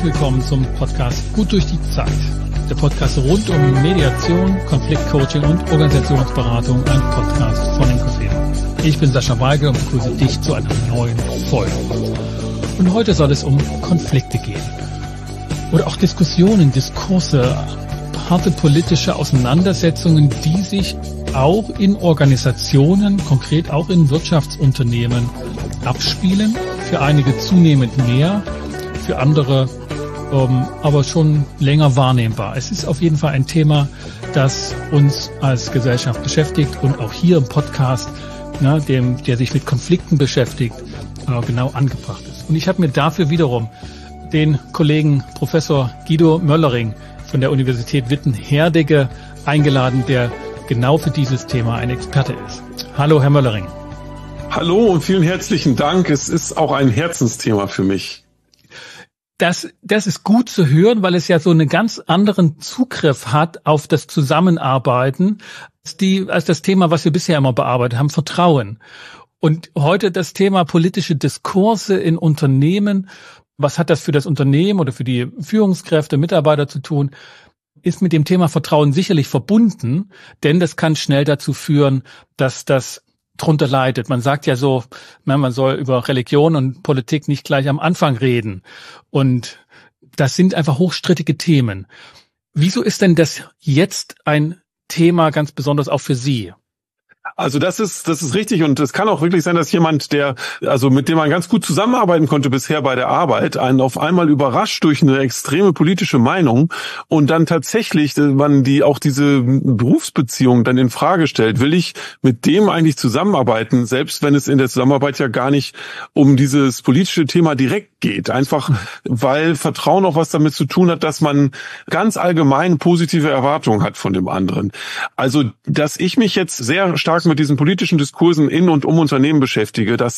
willkommen zum Podcast Gut durch die Zeit. Der Podcast rund um Mediation, Konfliktcoaching und Organisationsberatung, ein Podcast von Inkofema. Ich bin Sascha Weigel und begrüße dich zu einer neuen Folge. Und heute soll es um Konflikte gehen. Oder auch Diskussionen, Diskurse, harte politische Auseinandersetzungen, die sich auch in Organisationen, konkret auch in Wirtschaftsunternehmen abspielen. Für einige zunehmend mehr, für andere aber schon länger wahrnehmbar. Es ist auf jeden Fall ein Thema, das uns als Gesellschaft beschäftigt und auch hier im Podcast, der sich mit Konflikten beschäftigt, genau angebracht ist. Und ich habe mir dafür wiederum den Kollegen Professor Guido Möllering von der Universität Witten-Herdecke eingeladen, der genau für dieses Thema ein Experte ist. Hallo, Herr Möllering. Hallo und vielen herzlichen Dank. Es ist auch ein Herzensthema für mich. Das ist gut zu hören, weil es ja so einen ganz anderen Zugriff hat auf das Zusammenarbeiten als das Thema, was wir bisher immer bearbeitet haben, Vertrauen. Und heute das Thema politische Diskurse in Unternehmen. Was hat das für das Unternehmen oder für die Führungskräfte, Mitarbeiter zu tun? Ist mit dem Thema Vertrauen sicherlich verbunden, denn das kann schnell dazu führen, dass das drunter leidet. Man sagt ja so, man soll über Religion und Politik nicht gleich am Anfang reden. Und das sind einfach hochstrittige Themen. Wieso ist denn das jetzt ein Thema ganz besonders auch für Sie? Also das ist richtig und es kann auch wirklich sein, dass jemand, mit dem man ganz gut zusammenarbeiten konnte bisher bei der Arbeit, einen auf einmal überrascht durch eine extreme politische Meinung und dann tatsächlich man diese Berufsbeziehung dann in Frage stellt. Will ich mit dem eigentlich zusammenarbeiten, selbst wenn es in der Zusammenarbeit ja gar nicht um dieses politische Thema direkt geht. Einfach weil Vertrauen auch was damit zu tun hat, dass man ganz allgemein positive Erwartungen hat von dem anderen. Also, dass ich mich jetzt sehr stark mit diesen politischen Diskursen in und um Unternehmen beschäftige, das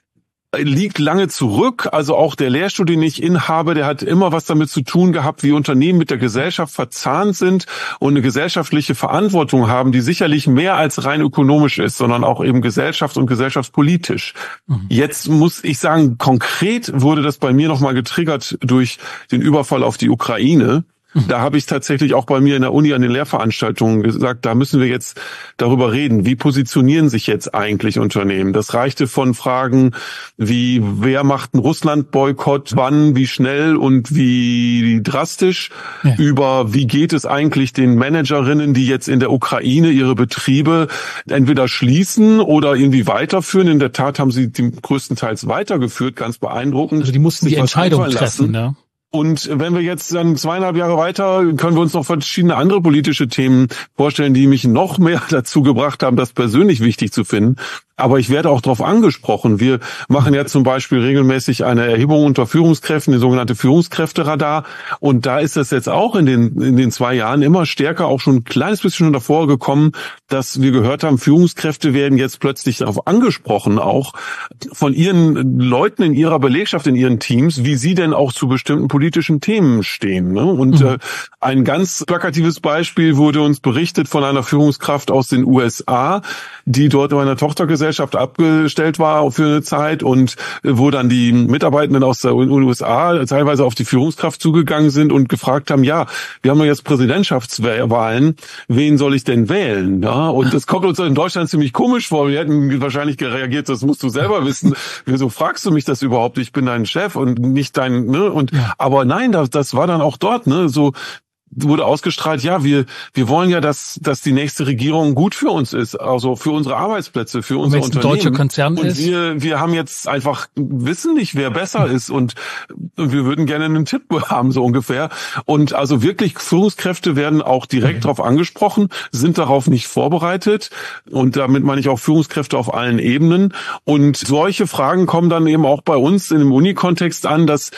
liegt lange zurück. Also auch der Lehrstuhl, den ich innehabe, der hat immer was damit zu tun gehabt, wie Unternehmen mit der Gesellschaft verzahnt sind und eine gesellschaftliche Verantwortung haben, die sicherlich mehr als rein ökonomisch ist, sondern auch eben gesellschafts- und gesellschaftspolitisch. Jetzt muss ich sagen, konkret wurde das bei mir nochmal getriggert durch den Überfall auf die Ukraine. Da habe ich tatsächlich auch bei mir in der Uni an den Lehrveranstaltungen gesagt, da müssen wir jetzt darüber reden. Wie positionieren sich jetzt eigentlich Unternehmen? Das reichte von Fragen wie, wer macht einen Russland-Boykott, wann, wie schnell und wie drastisch, über wie geht es eigentlich den Managerinnen, die jetzt in der Ukraine ihre Betriebe entweder schließen oder irgendwie weiterführen. In der Tat haben sie die größtenteils weitergeführt, ganz beeindruckend. Also die mussten die Entscheidung treffen, ne? Und wenn wir jetzt dann 2,5 Jahre weiter, können wir uns noch verschiedene andere politische Themen vorstellen, die mich noch mehr dazu gebracht haben, das persönlich wichtig zu finden. Aber ich werde auch darauf angesprochen. Wir machen ja zum Beispiel regelmäßig eine Erhebung unter Führungskräften, die sogenannte Führungskräfteradar. Und da ist das jetzt auch in den 2 Jahren immer stärker, auch schon ein kleines bisschen schon davor gekommen, dass wir gehört haben, Führungskräfte werden jetzt plötzlich darauf angesprochen, auch von ihren Leuten in ihrer Belegschaft, in ihren Teams, wie sie denn auch zu bestimmten politischen Themen stehen. Ne? Und ein ganz plakatives Beispiel wurde uns berichtet von einer Führungskraft aus den USA, die dort in einer Tochtergesellschaft abgestellt war für eine Zeit und wo dann die Mitarbeitenden aus den USA teilweise auf die Führungskraft zugegangen sind und gefragt haben, ja, wir haben ja jetzt Präsidentschaftswahlen, wen soll ich denn wählen? Ja, und das kommt uns in Deutschland ziemlich komisch vor. Wir hätten wahrscheinlich reagiert, das musst du selber wissen. Wieso fragst du mich das überhaupt? Ich bin dein Chef und nicht dein, ne? Und aber nein, das war dann auch dort, ne? So wurde ausgestrahlt, ja, wir wollen ja, dass die nächste Regierung gut für uns ist, also für unsere Arbeitsplätze, für unser Unternehmen. Wenn es ein deutscher Konzern und ist. Wir haben jetzt einfach, wissen nicht, wer besser ist und wir würden gerne einen Tipp haben, so ungefähr. Und also wirklich, Führungskräfte werden auch direkt darauf angesprochen, sind darauf nicht vorbereitet und damit meine ich auch Führungskräfte auf allen Ebenen. Und solche Fragen kommen dann eben auch bei uns in dem Uni-Kontext an, dass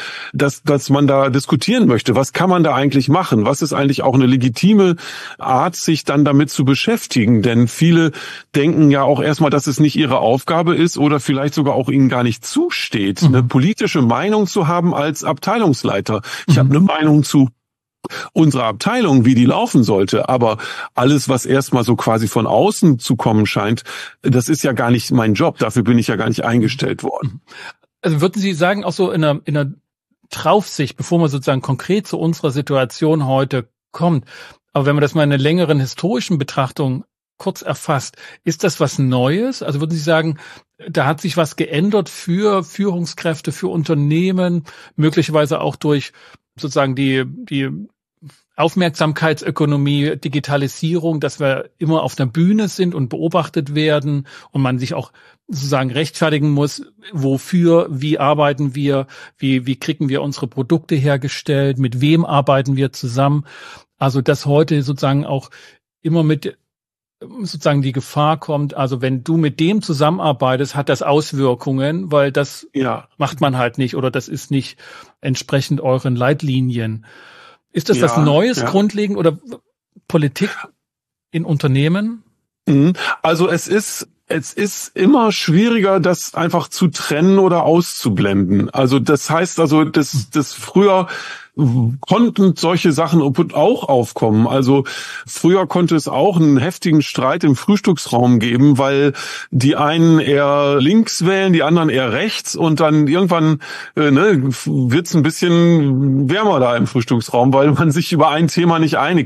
man da diskutieren möchte. Was kann man da eigentlich machen? Was ist eigentlich auch eine legitime Art, sich dann damit zu beschäftigen? Denn viele denken ja auch erstmal, dass es nicht ihre Aufgabe ist oder vielleicht sogar auch ihnen gar nicht zusteht, eine politische Meinung zu haben als Abteilungsleiter. Ich habe eine Meinung zu unserer Abteilung, wie die laufen sollte, aber alles, was erstmal so quasi von außen zu kommen scheint, das ist ja gar nicht mein Job. Dafür bin ich ja gar nicht eingestellt worden. Also würden Sie sagen, auch so in einer Draufsicht, bevor man sozusagen konkret zu unserer Situation heute kommt. Aber wenn man das mal in einer längeren historischen Betrachtung kurz erfasst, ist das was Neues? Also würden Sie sagen, da hat sich was geändert für Führungskräfte, für Unternehmen, möglicherweise auch durch sozusagen die Aufmerksamkeitsökonomie, Digitalisierung, dass wir immer auf der Bühne sind und beobachtet werden und man sich auch sozusagen rechtfertigen muss, wofür, wie arbeiten wir, wie kriegen wir unsere Produkte hergestellt, mit wem arbeiten wir zusammen. Also dass heute sozusagen auch immer mit sozusagen die Gefahr kommt, also wenn du mit dem zusammenarbeitest, hat das Auswirkungen, weil das macht man halt nicht oder das ist nicht entsprechend euren Leitlinien. Ist das was Neues, grundlegend oder Politik in Unternehmen? Also es ist immer schwieriger, das einfach zu trennen oder auszublenden. Also das heißt das früher konnten solche Sachen auch aufkommen. Also früher konnte es auch einen heftigen Streit im Frühstücksraum geben, weil die einen eher links wählen, die anderen eher rechts und dann irgendwann wird's ein bisschen wärmer da im Frühstücksraum, weil man sich über ein Thema nicht einigt.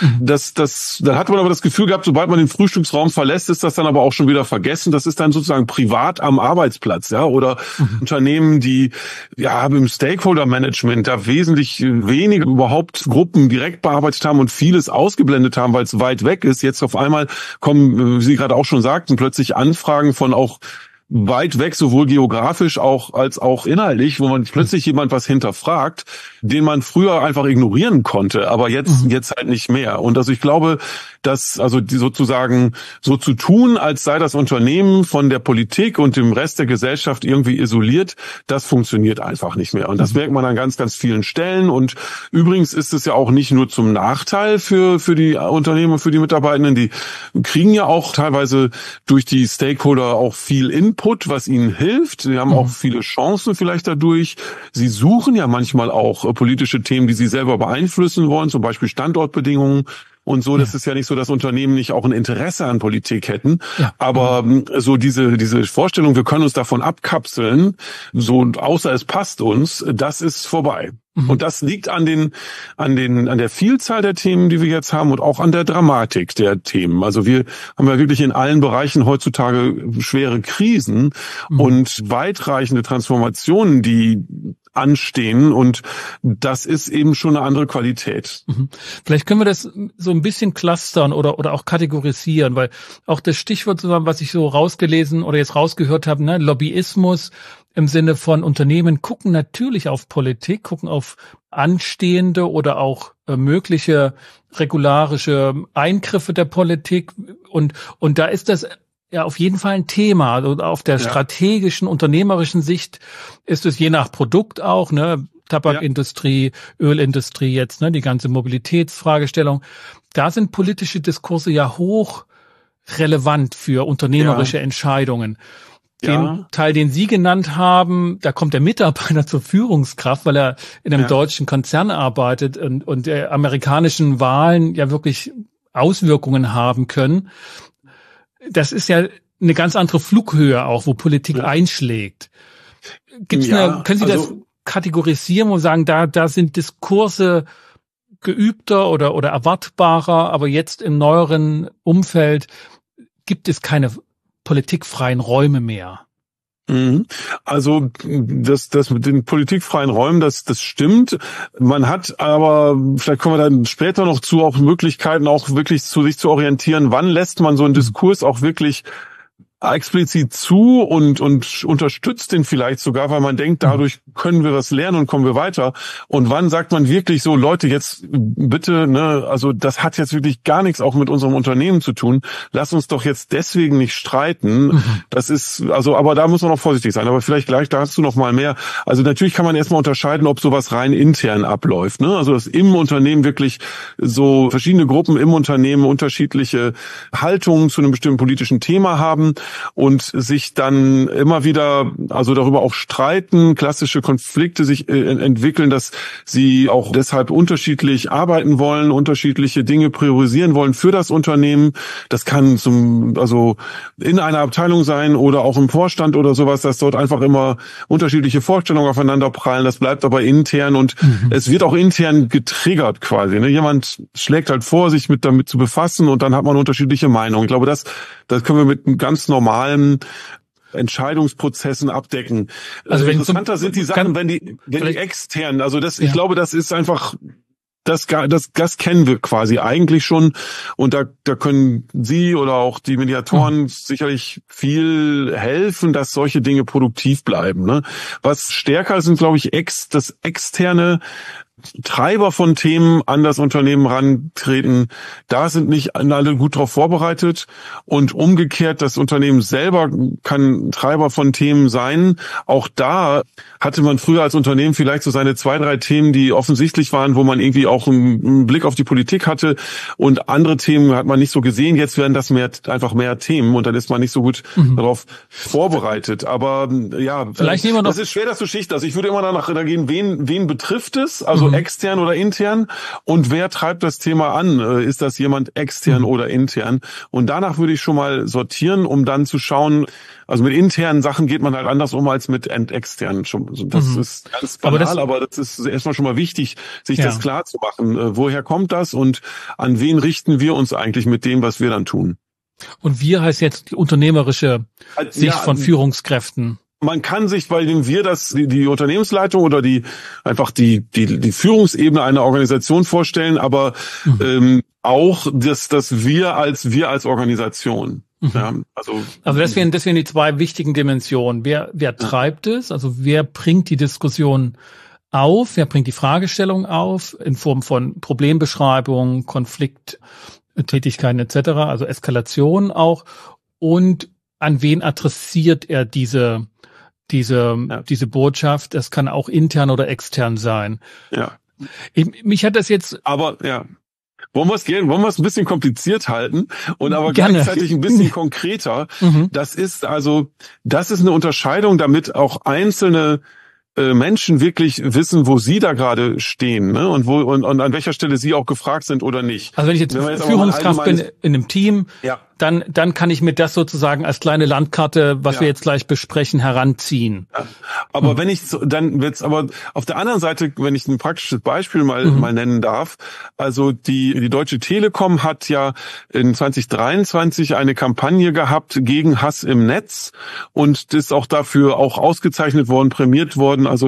Dann hat man aber das Gefühl gehabt, sobald man den Frühstücksraum verlässt, ist das dann aber auch schon wieder vergessen. Das ist dann sozusagen privat am Arbeitsplatz, oder Unternehmen, die im Stakeholder-Management da wesentlich weniger überhaupt Gruppen direkt bearbeitet haben und vieles ausgeblendet haben, weil es weit weg ist. Jetzt auf einmal kommen, wie Sie gerade auch schon sagten, plötzlich Anfragen von auch weit weg, sowohl geografisch als auch inhaltlich, wo man plötzlich jemand was hinterfragt, den man früher einfach ignorieren konnte, aber jetzt halt nicht mehr. Und also ich glaube, dass die sozusagen so zu tun, als sei das Unternehmen von der Politik und dem Rest der Gesellschaft irgendwie isoliert, das funktioniert einfach nicht mehr. Und das merkt man an ganz, ganz vielen Stellen. Und übrigens ist es ja auch nicht nur zum Nachteil für die Unternehmen und für die Mitarbeitenden. Die kriegen ja auch teilweise durch die Stakeholder auch viel Input, was ihnen hilft. Sie haben auch viele Chancen vielleicht dadurch. Sie suchen ja manchmal auch politische Themen, die sie selber beeinflussen wollen, zum Beispiel Standortbedingungen. Und so, das ist ja nicht so, dass Unternehmen nicht auch ein Interesse an Politik hätten. Ja. Aber so diese Vorstellung, wir können uns davon abkapseln, so außer es passt uns, das ist vorbei. Und das liegt an der Vielzahl der Themen, die wir jetzt haben und auch an der Dramatik der Themen. Also wir haben ja wirklich in allen Bereichen heutzutage schwere Krisen und weitreichende Transformationen, die anstehen, und das ist eben schon eine andere Qualität. Vielleicht können wir das so ein bisschen clustern oder auch kategorisieren, weil auch das Stichwort, was ich so rausgelesen oder jetzt rausgehört habe, Lobbyismus im Sinne von Unternehmen gucken natürlich auf Politik, gucken auf anstehende oder auch mögliche regularische Eingriffe der Politik und da ist das ja auf jeden Fall ein Thema. Also auf der strategischen, unternehmerischen Sicht ist es je nach Produkt auch, Tabakindustrie, Ölindustrie jetzt, die ganze Mobilitätsfragestellung. Da sind politische Diskurse ja hoch relevant für unternehmerische Entscheidungen. Den Teil, den Sie genannt haben, da kommt der Mitarbeiter zur Führungskraft, weil er in einem deutschen Konzern arbeitet und der amerikanischen Wahlen ja wirklich Auswirkungen haben können. Das ist ja eine ganz andere Flughöhe auch, wo Politik einschlägt. Können Sie das kategorisieren und sagen, da sind Diskurse geübter oder erwartbarer, aber jetzt im neueren Umfeld gibt es keine politikfreien Räume mehr? Also das mit den politikfreien Räumen, das stimmt. Man hat aber, vielleicht kommen wir dann später noch zu, auch Möglichkeiten, auch wirklich sich zu orientieren, wann lässt man so einen Diskurs auch wirklich explizit zu und unterstützt den vielleicht sogar, weil man denkt, dadurch können wir was lernen und kommen wir weiter. Und wann sagt man wirklich so, Leute, jetzt bitte, also das hat jetzt wirklich gar nichts auch mit unserem Unternehmen zu tun. Lass uns doch jetzt deswegen nicht streiten. Das ist, aber da muss man noch vorsichtig sein. Aber vielleicht gleich dazu noch mal mehr. Also natürlich kann man erstmal unterscheiden, ob sowas rein intern abläuft, Also dass im Unternehmen wirklich so verschiedene Gruppen im Unternehmen unterschiedliche Haltungen zu einem bestimmten politischen Thema haben. und sich dann immer wieder also darüber auch streiten, klassische Konflikte sich entwickeln, dass sie auch deshalb unterschiedlich arbeiten wollen, unterschiedliche Dinge priorisieren wollen für das Unternehmen. Das kann also in einer Abteilung sein oder auch im Vorstand oder sowas, dass dort einfach immer unterschiedliche Vorstellungen aufeinander prallen. Das bleibt aber intern und es wird auch intern getriggert quasi. Ne? Jemand schlägt halt vor, sich damit zu befassen und dann hat man unterschiedliche Meinungen. Ich glaube, das können wir mit einem ganz normalen Entscheidungsprozessen abdecken. Also interessanter sind die Sachen, wenn die extern, also ich glaube, das ist einfach, das kennen wir quasi eigentlich schon und da können Sie oder auch die Mediatoren sicherlich viel helfen, dass solche Dinge produktiv bleiben. Ne? Was stärker sind, glaube ich, das externe Treiber von Themen an das Unternehmen rantreten, da sind nicht alle gut drauf vorbereitet und umgekehrt, das Unternehmen selber kann Treiber von Themen sein. Auch da hatte man früher als Unternehmen vielleicht so seine 2, 3 Themen, die offensichtlich waren, wo man irgendwie auch einen Blick auf die Politik hatte und andere Themen hat man nicht so gesehen. Jetzt werden das einfach mehr Themen und dann ist man nicht so gut darauf vorbereitet. Aber ja, vielleicht nehmen wir noch, das ist schwer, das zu schichten. Also ich würde immer danach gehen, wen betrifft es? Also extern oder intern und wer treibt das Thema an? Ist das jemand extern oder intern? Und danach würde ich schon mal sortieren, um dann zu schauen, also mit internen Sachen geht man halt anders um als mit externen. Das ist ganz banal, aber das ist erstmal schon mal wichtig, sich das klar zu machen. Woher kommt das und an wen richten wir uns eigentlich mit dem, was wir dann tun? Und wir heißt jetzt die unternehmerische Sicht von Führungskräften. Man kann sich bei dem die Unternehmensleitung oder die Führungsebene einer Organisation vorstellen, aber auch das wir als Organisation. Ja, also das wären die 2 wichtigen Dimensionen. Wer treibt es? Also wer bringt die Diskussion auf? Wer bringt die Fragestellung auf in Form von Problembeschreibung, Konflikttätigkeiten etc., also Eskalation auch. Und an wen adressiert er diese Botschaft? Das kann auch intern oder extern sein. Ja. Mich hat das jetzt. Aber ja. Wollen wir es ein bisschen kompliziert halten und aber gleichzeitig ein bisschen konkreter. Das ist eine Unterscheidung, damit auch einzelne Menschen wirklich wissen, wo sie da gerade stehen, ne? Und an welcher Stelle sie auch gefragt sind oder nicht. Also wenn ich jetzt Führungskraft bin in einem Team, dann kann ich mir das sozusagen als kleine Landkarte, was wir jetzt gleich besprechen, heranziehen. Ja. Aber dann wird's aber auf der anderen Seite, wenn ich ein praktisches Beispiel mal nennen darf, also die Deutsche Telekom hat ja in 2023 eine Kampagne gehabt gegen Hass im Netz und ist auch dafür auch ausgezeichnet worden, prämiert worden, also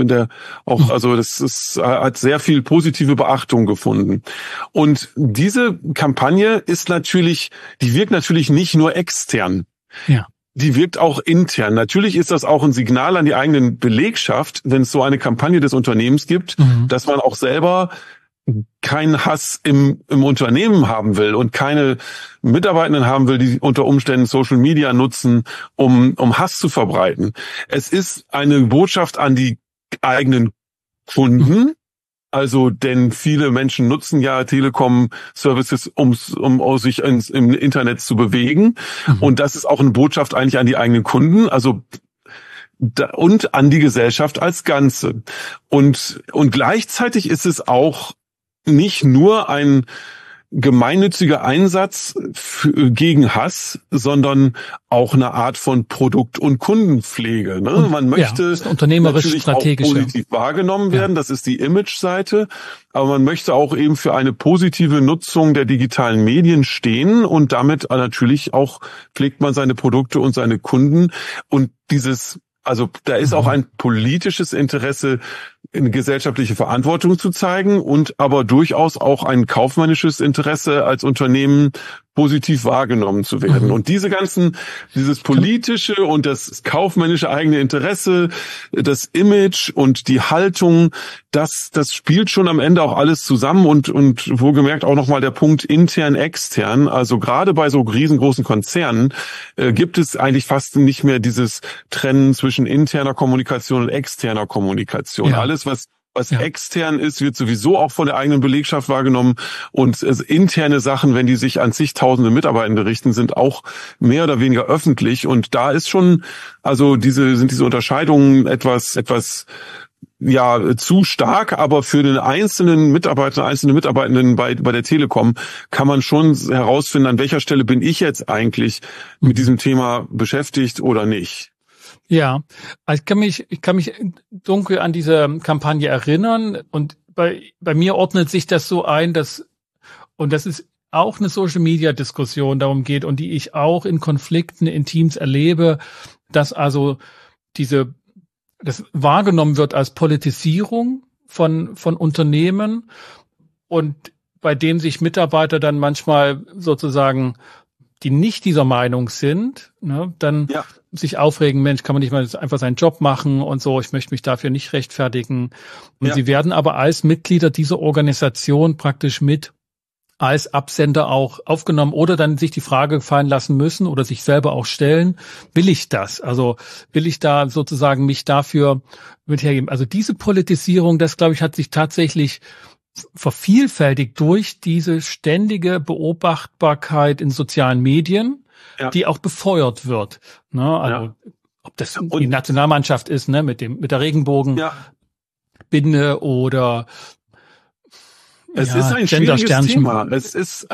hat sehr viel positive Beachtung gefunden. Und diese Kampagne die wirkt natürlich nicht nur extern. Ja. Die wirkt auch intern. Natürlich ist das auch ein Signal an die eigene Belegschaft, wenn es so eine Kampagne des Unternehmens gibt, dass man auch selber keinen Hass im Unternehmen haben will und keine Mitarbeitenden haben will, die unter Umständen Social Media nutzen, um Hass zu verbreiten. Es ist eine Botschaft an die eigenen Kunden. Also, denn viele Menschen nutzen ja Telekom-Services, um sich im Internet zu bewegen. Und das ist auch eine Botschaft eigentlich an die eigenen Kunden, und an die Gesellschaft als Ganze. Und gleichzeitig ist es auch nicht nur ein gemeinnütziger Einsatz gegen Hass, sondern auch eine Art von Produkt- und Kundenpflege. Ne? Und man möchte unternehmerisch strategisch auch positiv wahrgenommen werden, das ist die Image-Seite, aber man möchte auch eben für eine positive Nutzung der digitalen Medien stehen und damit natürlich auch pflegt man seine Produkte und seine Kunden und da ist auch ein politisches Interesse, eine gesellschaftliche Verantwortung zu zeigen und aber durchaus auch ein kaufmännisches Interesse als Unternehmen positiv wahrgenommen zu werden. Und dieses politische und das kaufmännische eigene Interesse, das Image und die Haltung, das spielt schon am Ende auch alles zusammen und wohlgemerkt auch nochmal der Punkt intern, extern. Also gerade bei so riesengroßen Konzernen gibt es eigentlich fast nicht mehr dieses Trennen zwischen interner Kommunikation und externer Kommunikation. Ja. Alles, was Was extern ist, wird sowieso auch von der eigenen Belegschaft wahrgenommen. Und interne Sachen, wenn die sich an zigtausende Mitarbeitende richten, sind auch mehr oder weniger öffentlich. Und da ist schon, also sind diese Unterscheidungen etwas zu stark, aber für den einzelne Mitarbeitenden bei der Telekom kann man schon herausfinden, an welcher Stelle bin ich jetzt eigentlich mit diesem Thema beschäftigt oder nicht. Ja, ich kann mich dunkel an diese Kampagne erinnern und bei mir ordnet sich das so ein, das ist auch eine Social-Media-Diskussion darum geht und die ich auch in Konflikten, in Teams erlebe, dass also das wahrgenommen wird als Politisierung von Unternehmen und bei dem sich Mitarbeiter dann manchmal sozusagen, die nicht dieser Meinung sind, ne, dann sich aufregen, Mensch, kann man nicht mal einfach seinen Job machen und so, ich möchte mich dafür nicht rechtfertigen. Und sie werden aber als Mitglieder dieser Organisation praktisch mit als Absender auch aufgenommen oder dann sich die Frage fallen lassen müssen oder sich selber auch stellen, will ich das? Also will ich da sozusagen mich dafür mit hergeben? Also diese Politisierung, das glaube ich, hat sich tatsächlich vervielfältigt durch diese ständige Beobachtbarkeit in sozialen Medien, die auch befeuert wird. Ne? Also ob das die Nationalmannschaft ist, ne, mit der Regenbogenbinde oder es ist ein schwieriges Thema. Es ist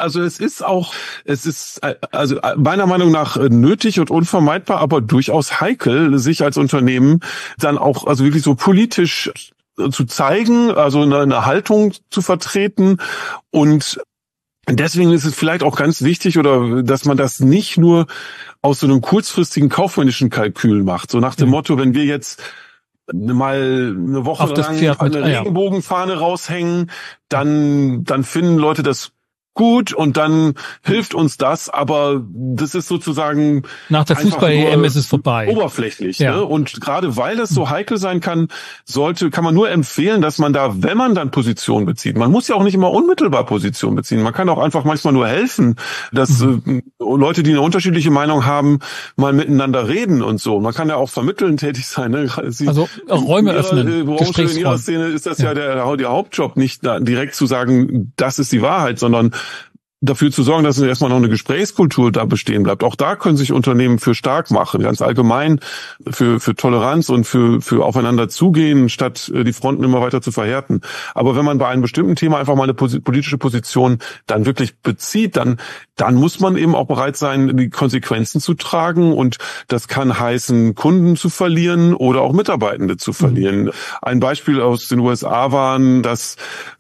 meiner Meinung nach nötig und unvermeidbar, aber durchaus heikel, sich als Unternehmen dann auch also wirklich so politisch zu zeigen, also eine Haltung zu vertreten. Und deswegen ist es vielleicht auch ganz wichtig, oder dass man das nicht nur aus so einem kurzfristigen kaufmännischen Kalkül macht, so nach dem Motto, wenn wir jetzt mal eine Woche lang eine Regenbogenfahne raushängen, dann finden Leute das gut und dann hilft uns das, aber das ist sozusagen nach der Fußball-EM ist es vorbei. Oberflächlich. Ne? Und gerade weil das so heikel sein kann, kann man nur empfehlen, dass man da, wenn man dann Position bezieht, man muss ja auch nicht immer unmittelbar Position beziehen, man kann auch einfach manchmal nur helfen, dass Leute, die eine unterschiedliche Meinung haben, mal miteinander reden und so. Man kann ja auch vermitteln tätig sein. Ne? Also Räume öffnen, Gesprächsräume. In ihrer Szene ist das ja der Hauptjob, nicht direkt zu sagen, das ist die Wahrheit, sondern dafür zu sorgen, dass erstmal noch eine Gesprächskultur da bestehen bleibt. Auch da können sich Unternehmen für stark machen, ganz allgemein für Toleranz und für aufeinander zugehen, statt die Fronten immer weiter zu verhärten. Aber wenn man bei einem bestimmten Thema einfach mal eine politische Position dann wirklich bezieht, dann muss man eben auch bereit sein, die Konsequenzen zu tragen, und das kann heißen, Kunden zu verlieren oder auch Mitarbeitende zu verlieren. Ein Beispiel aus den USA waren, dass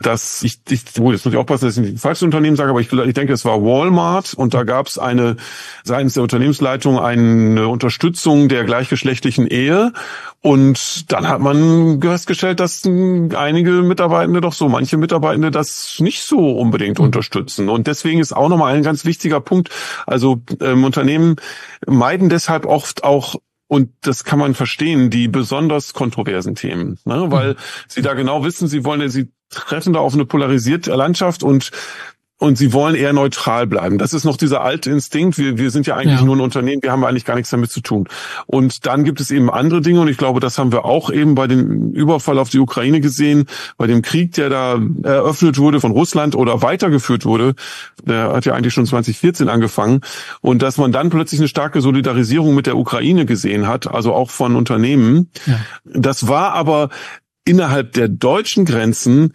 jetzt muss ich aufpassen, dass ich nicht das falsche Unternehmen sage, aber ich denke, es war Walmart, und da gab es seitens der Unternehmensleitung eine Unterstützung der gleichgeschlechtlichen Ehe, und dann hat man festgestellt, dass manche Mitarbeitende das nicht so unbedingt unterstützen, und deswegen ist auch nochmal ein ganz wichtiger Punkt, also Unternehmen meiden deshalb oft auch, und das kann man verstehen, die besonders kontroversen Themen, ne? Weil sie da genau wissen, sie treffen da auf eine polarisierte Landschaft, und sie wollen eher neutral bleiben. Das ist noch dieser alte Instinkt. Wir sind ja eigentlich nur ein Unternehmen, wir haben eigentlich gar nichts damit zu tun. Und dann gibt es eben andere Dinge, und ich glaube, das haben wir auch eben bei dem Überfall auf die Ukraine gesehen, bei dem Krieg, der da eröffnet wurde von Russland oder weitergeführt wurde. Der hat ja eigentlich schon 2014 angefangen. Und dass man dann plötzlich eine starke Solidarisierung mit der Ukraine gesehen hat, also auch von Unternehmen. Ja. Das war aber innerhalb der deutschen Grenzen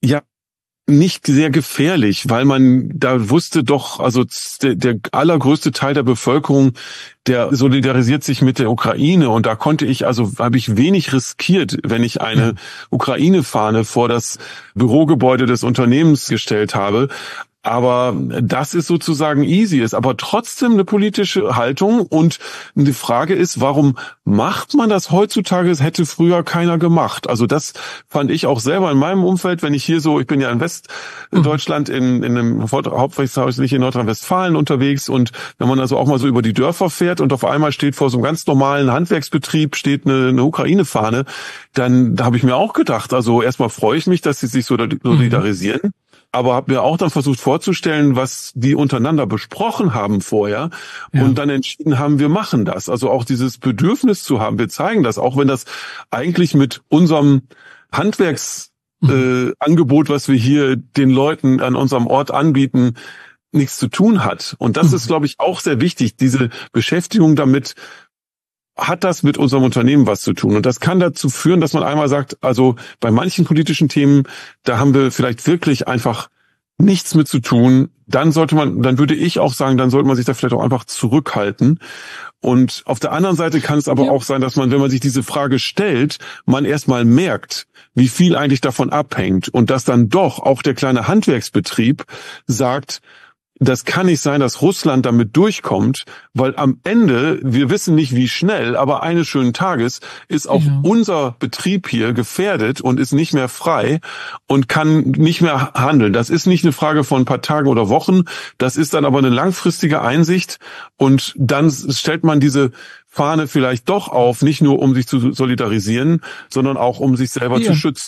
nicht sehr gefährlich, weil man da wusste doch, also der allergrößte Teil der Bevölkerung, der solidarisiert sich mit der Ukraine, und da habe ich wenig riskiert, wenn ich eine Ukraine-Fahne vor das Bürogebäude des Unternehmens gestellt habe. Aber das ist sozusagen easy, ist aber trotzdem eine politische Haltung, und die Frage ist, warum macht man das heutzutage? Das hätte früher keiner gemacht. Also das fand ich auch selber in meinem Umfeld, wenn ich bin ja in Westdeutschland in einem hauptsächlich in Nordrhein-Westfalen unterwegs, und wenn man also auch mal so über die Dörfer fährt und auf einmal steht vor so einem ganz normalen Handwerksbetrieb eine Ukraine-Fahne, dann habe ich mir auch gedacht, also erstmal freue ich mich, dass sie sich solidarisieren. Aber habe mir auch dann versucht vorzustellen, was die untereinander besprochen haben vorher, und dann entschieden haben, wir machen das. Also auch dieses Bedürfnis zu haben, wir zeigen das, auch wenn das eigentlich mit unserem Angebot, was wir hier den Leuten an unserem Ort anbieten, nichts zu tun hat. Und das ist, glaube ich, auch sehr wichtig. Diese Beschäftigung damit, hat das mit unserem Unternehmen was zu tun? Und das kann dazu führen, dass man einmal sagt, also bei manchen politischen Themen, da haben wir vielleicht wirklich einfach nichts mit zu tun. Dann würde ich auch sagen, dann sollte man sich da vielleicht auch einfach zurückhalten. Und auf der anderen Seite kann es aber auch sein, dass man, wenn man sich diese Frage stellt, man erstmal merkt, wie viel eigentlich davon abhängt und dass dann doch auch der kleine Handwerksbetrieb sagt, das kann nicht sein, dass Russland damit durchkommt, weil am Ende, wir wissen nicht wie schnell, aber eines schönen Tages ist auch unser Betrieb hier gefährdet und ist nicht mehr frei und kann nicht mehr handeln. Das ist nicht eine Frage von ein paar Tagen oder Wochen, das ist dann aber eine langfristige Einsicht und dann stellt man diese Fahne vielleicht doch auf, nicht nur um sich zu solidarisieren, sondern auch um sich selber zu schützen.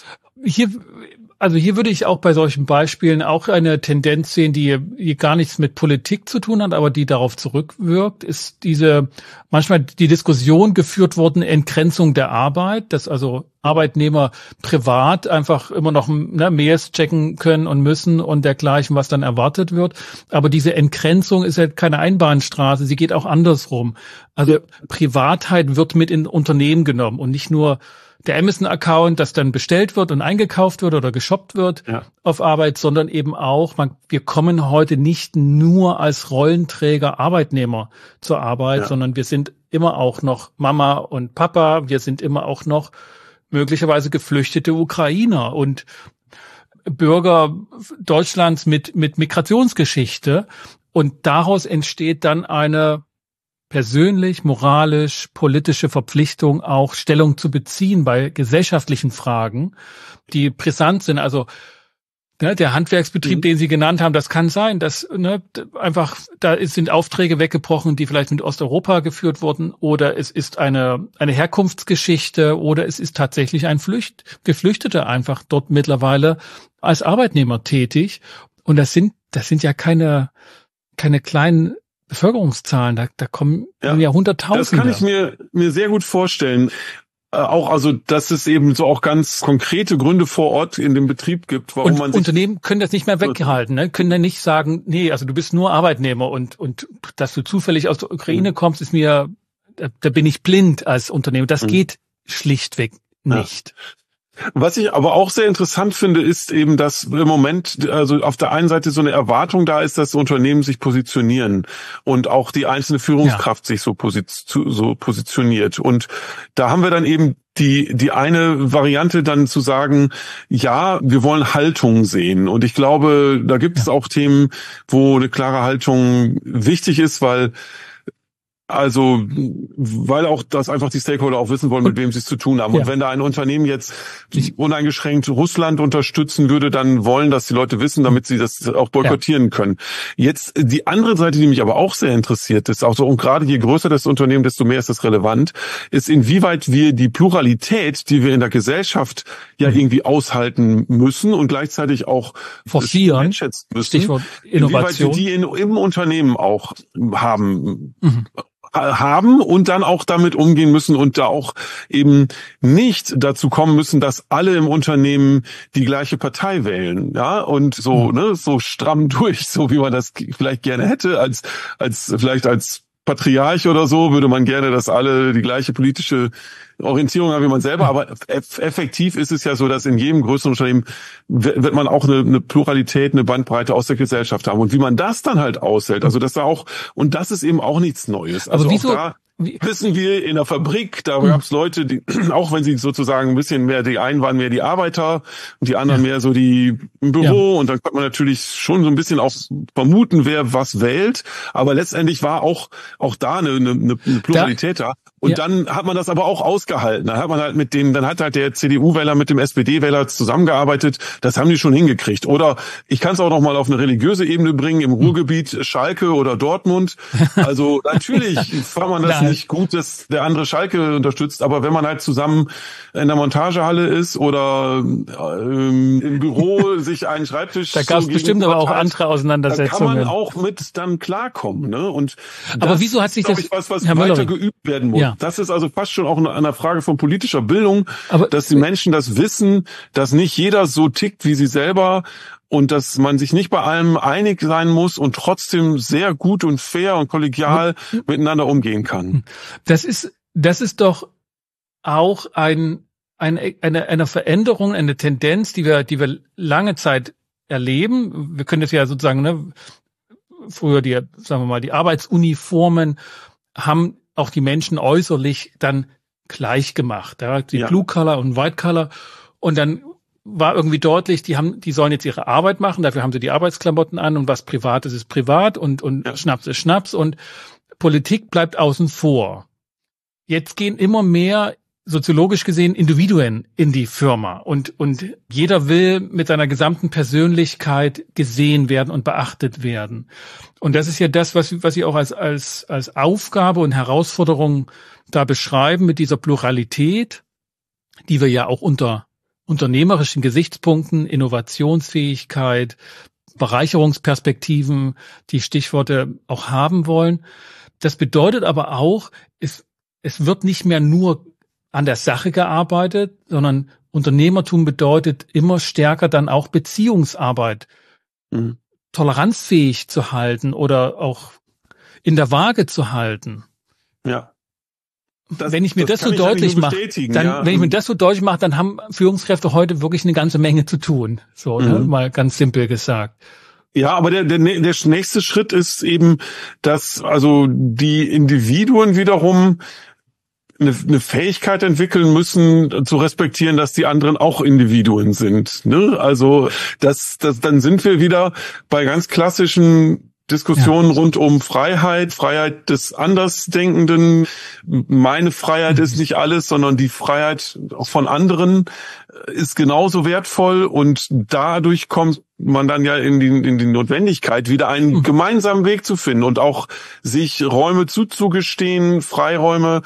Hier würde ich auch bei solchen Beispielen auch eine Tendenz sehen, die gar nichts mit Politik zu tun hat, aber die darauf zurückwirkt, ist manchmal die Diskussion geführt worden, Entgrenzung der Arbeit, dass also Arbeitnehmer privat einfach immer noch Mails checken können und müssen und dergleichen, was dann erwartet wird. Aber diese Entgrenzung ist halt keine Einbahnstraße, sie geht auch andersrum. Also Privatheit wird mit in Unternehmen genommen und nicht nur der Amazon-Account, das dann bestellt wird und eingekauft wird oder geshoppt wird auf Arbeit, sondern eben auch, wir kommen heute nicht nur als Rollenträger Arbeitnehmer zur Arbeit, sondern wir sind immer auch noch Mama und Papa, wir sind immer auch noch möglicherweise geflüchtete Ukrainer und Bürger Deutschlands mit Migrationsgeschichte. Und daraus entsteht dann eine persönlich, moralisch, politische Verpflichtung, auch Stellung zu beziehen bei gesellschaftlichen Fragen, die brisant sind. Also der Handwerksbetrieb, den Sie genannt haben, das kann sein, dass einfach da sind Aufträge weggebrochen, die vielleicht mit Osteuropa geführt wurden, oder es ist eine Herkunftsgeschichte, oder es ist tatsächlich ein Geflüchteter einfach dort mittlerweile als Arbeitnehmer tätig. Und das sind ja keine kleinen Bevölkerungszahlen, da kommen ja Hunderttausende. Das kann ich mir sehr gut vorstellen. Auch, also, dass es eben so auch ganz konkrete Gründe vor Ort in dem Betrieb gibt, warum man sich... Unternehmen können das nicht mehr weghalten, ne? Können dann nicht sagen, nee, also du bist nur Arbeitnehmer und dass du zufällig aus der Ukraine kommst, ist mir, da bin ich blind als Unternehmer. Das geht schlichtweg nicht. Was ich aber auch sehr interessant finde, ist eben, dass im Moment also auf der einen Seite so eine Erwartung da ist, dass Unternehmen sich positionieren und auch die einzelne Führungskraft sich so positioniert. Und da haben wir dann eben die eine Variante dann zu sagen, ja, wir wollen Haltung sehen. Und ich glaube, da gibt es auch Themen, wo eine klare Haltung wichtig ist, weil auch das einfach die Stakeholder auch wissen wollen, mit wem sie es zu tun haben. Und wenn da ein Unternehmen jetzt uneingeschränkt Russland unterstützen würde, dann wollen das die Leute wissen, damit sie das auch boykottieren können. Jetzt die andere Seite, die mich aber auch sehr interessiert ist, auch so, und gerade je größer das Unternehmen, desto mehr ist das relevant, ist inwieweit wir die Pluralität, die wir in der Gesellschaft ja irgendwie aushalten müssen und gleichzeitig auch forcieren, einschätzen müssen, Stichwort Innovation, inwieweit wir die im Unternehmen auch haben und dann auch damit umgehen müssen und da auch eben nicht dazu kommen müssen, dass alle im Unternehmen die gleiche Partei wählen, ja, und so, so stramm durch, so wie man das vielleicht gerne hätte, als Patriarch oder so, würde man gerne, dass alle die gleiche politische Orientierung haben wie man selber, aber effektiv ist es ja so, dass in jedem größeren Unternehmen wird man auch eine Pluralität, eine Bandbreite aus der Gesellschaft haben. Und wie man das dann halt aushält, also dass da auch, und das ist eben auch nichts Neues. Also auch da wissen wir, in der Fabrik, da gab es Leute, die, auch wenn sie sozusagen ein bisschen mehr, die einen waren mehr die Arbeiter und die anderen mehr so die im Büro, und dann konnte man natürlich schon so ein bisschen auch vermuten, wer was wählt, aber letztendlich war auch da eine Pluralität da. Und dann hat man das aber auch ausgehalten. Dann hat man halt dann hat halt der CDU-Wähler mit dem SPD-Wähler zusammengearbeitet. Das haben die schon hingekriegt. Oder ich kann es auch noch mal auf eine religiöse Ebene bringen, im Ruhrgebiet Schalke oder Dortmund. Also natürlich kann man das nicht gut, dass der andere Schalke unterstützt, aber wenn man halt zusammen in der Montagehalle ist oder im Büro sich einen Schreibtisch... Da gab es bestimmt aber auch andere Auseinandersetzungen. Da kann man auch mit dann klarkommen. Ne? Und aber wieso hat sich das... Ich was weiter geübt werden muss. Ja. Das ist also fast schon auch eine Frage von politischer Bildung, aber dass die Menschen das wissen, dass nicht jeder so tickt wie sie selber und dass man sich nicht bei allem einig sein muss und trotzdem sehr gut und fair und kollegial miteinander umgehen kann. Das ist doch auch eine Veränderung, eine Tendenz, die wir lange Zeit erleben. Wir können das ja sozusagen, ne, früher die Arbeitsuniformen haben auch die Menschen äußerlich dann gleich gemacht. Ja, die Blue Collar und White Collar. Und dann war irgendwie deutlich, die sollen jetzt ihre Arbeit machen, dafür haben sie die Arbeitsklamotten an und was Privates ist privat und Schnaps ist Schnaps und Politik bleibt außen vor. Jetzt gehen immer mehr, soziologisch gesehen, Individuen in die Firma und jeder will mit seiner gesamten Persönlichkeit gesehen werden und beachtet werden. Und das ist ja das, was Sie auch als Aufgabe und Herausforderung da beschreiben mit dieser Pluralität, die wir ja auch unter unternehmerischen Gesichtspunkten, Innovationsfähigkeit, Bereicherungsperspektiven, die Stichworte auch haben wollen. Das bedeutet aber auch, es wird nicht mehr nur an der Sache gearbeitet, sondern Unternehmertum bedeutet immer stärker dann auch Beziehungsarbeit, toleranzfähig zu halten oder auch in der Waage zu halten. Ja. Wenn ich mir das so deutlich mache, dann haben Führungskräfte heute wirklich eine ganze Menge zu tun. So, ne? Mal ganz simpel gesagt. Ja, aber der nächste Schritt ist eben, dass also die Individuen wiederum eine Fähigkeit entwickeln müssen, zu respektieren, dass die anderen auch Individuen sind. Ne? Also dann sind wir wieder bei ganz klassischen Diskussionen rund um Freiheit des Andersdenkenden. Meine Freiheit ist nicht alles, sondern die Freiheit von anderen ist genauso wertvoll und dadurch kommt man dann ja in die Notwendigkeit, wieder einen gemeinsamen Weg zu finden und auch sich Räume zuzugestehen, Freiräume,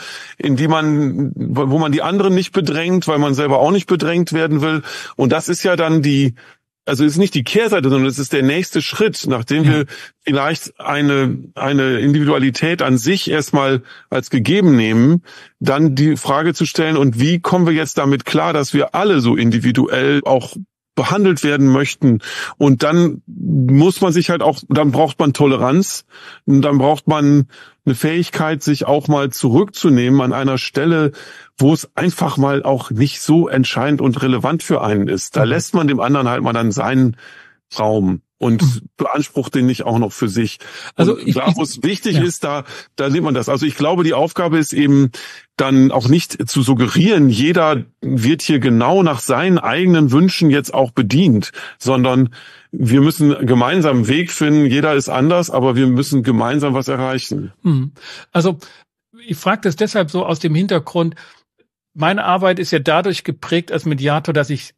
wo man die anderen nicht bedrängt, weil man selber auch nicht bedrängt werden will. Und das ist ja dann also es ist nicht die Kehrseite, sondern es ist der nächste Schritt, nachdem wir vielleicht eine Individualität an sich erstmal als gegeben nehmen, dann die Frage zu stellen, und wie kommen wir jetzt damit klar, dass wir alle so individuell auch behandelt werden möchten? Und dann muss man sich halt auch, dann braucht man Toleranz, und dann braucht man eine Fähigkeit, sich auch mal zurückzunehmen an einer Stelle, wo es einfach mal auch nicht so entscheidend und relevant für einen ist. Da lässt man dem anderen halt mal dann seinen Raum und beansprucht den nicht auch noch für sich. Also da, wo es wichtig ist, da sieht man das. Also ich glaube, die Aufgabe ist eben dann auch nicht zu suggerieren, jeder wird hier genau nach seinen eigenen Wünschen jetzt auch bedient, sondern wir müssen gemeinsam einen Weg finden. Jeder ist anders, aber wir müssen gemeinsam was erreichen. Also ich frage das deshalb so aus dem Hintergrund, meine Arbeit ist ja dadurch geprägt als Mediator, dass ich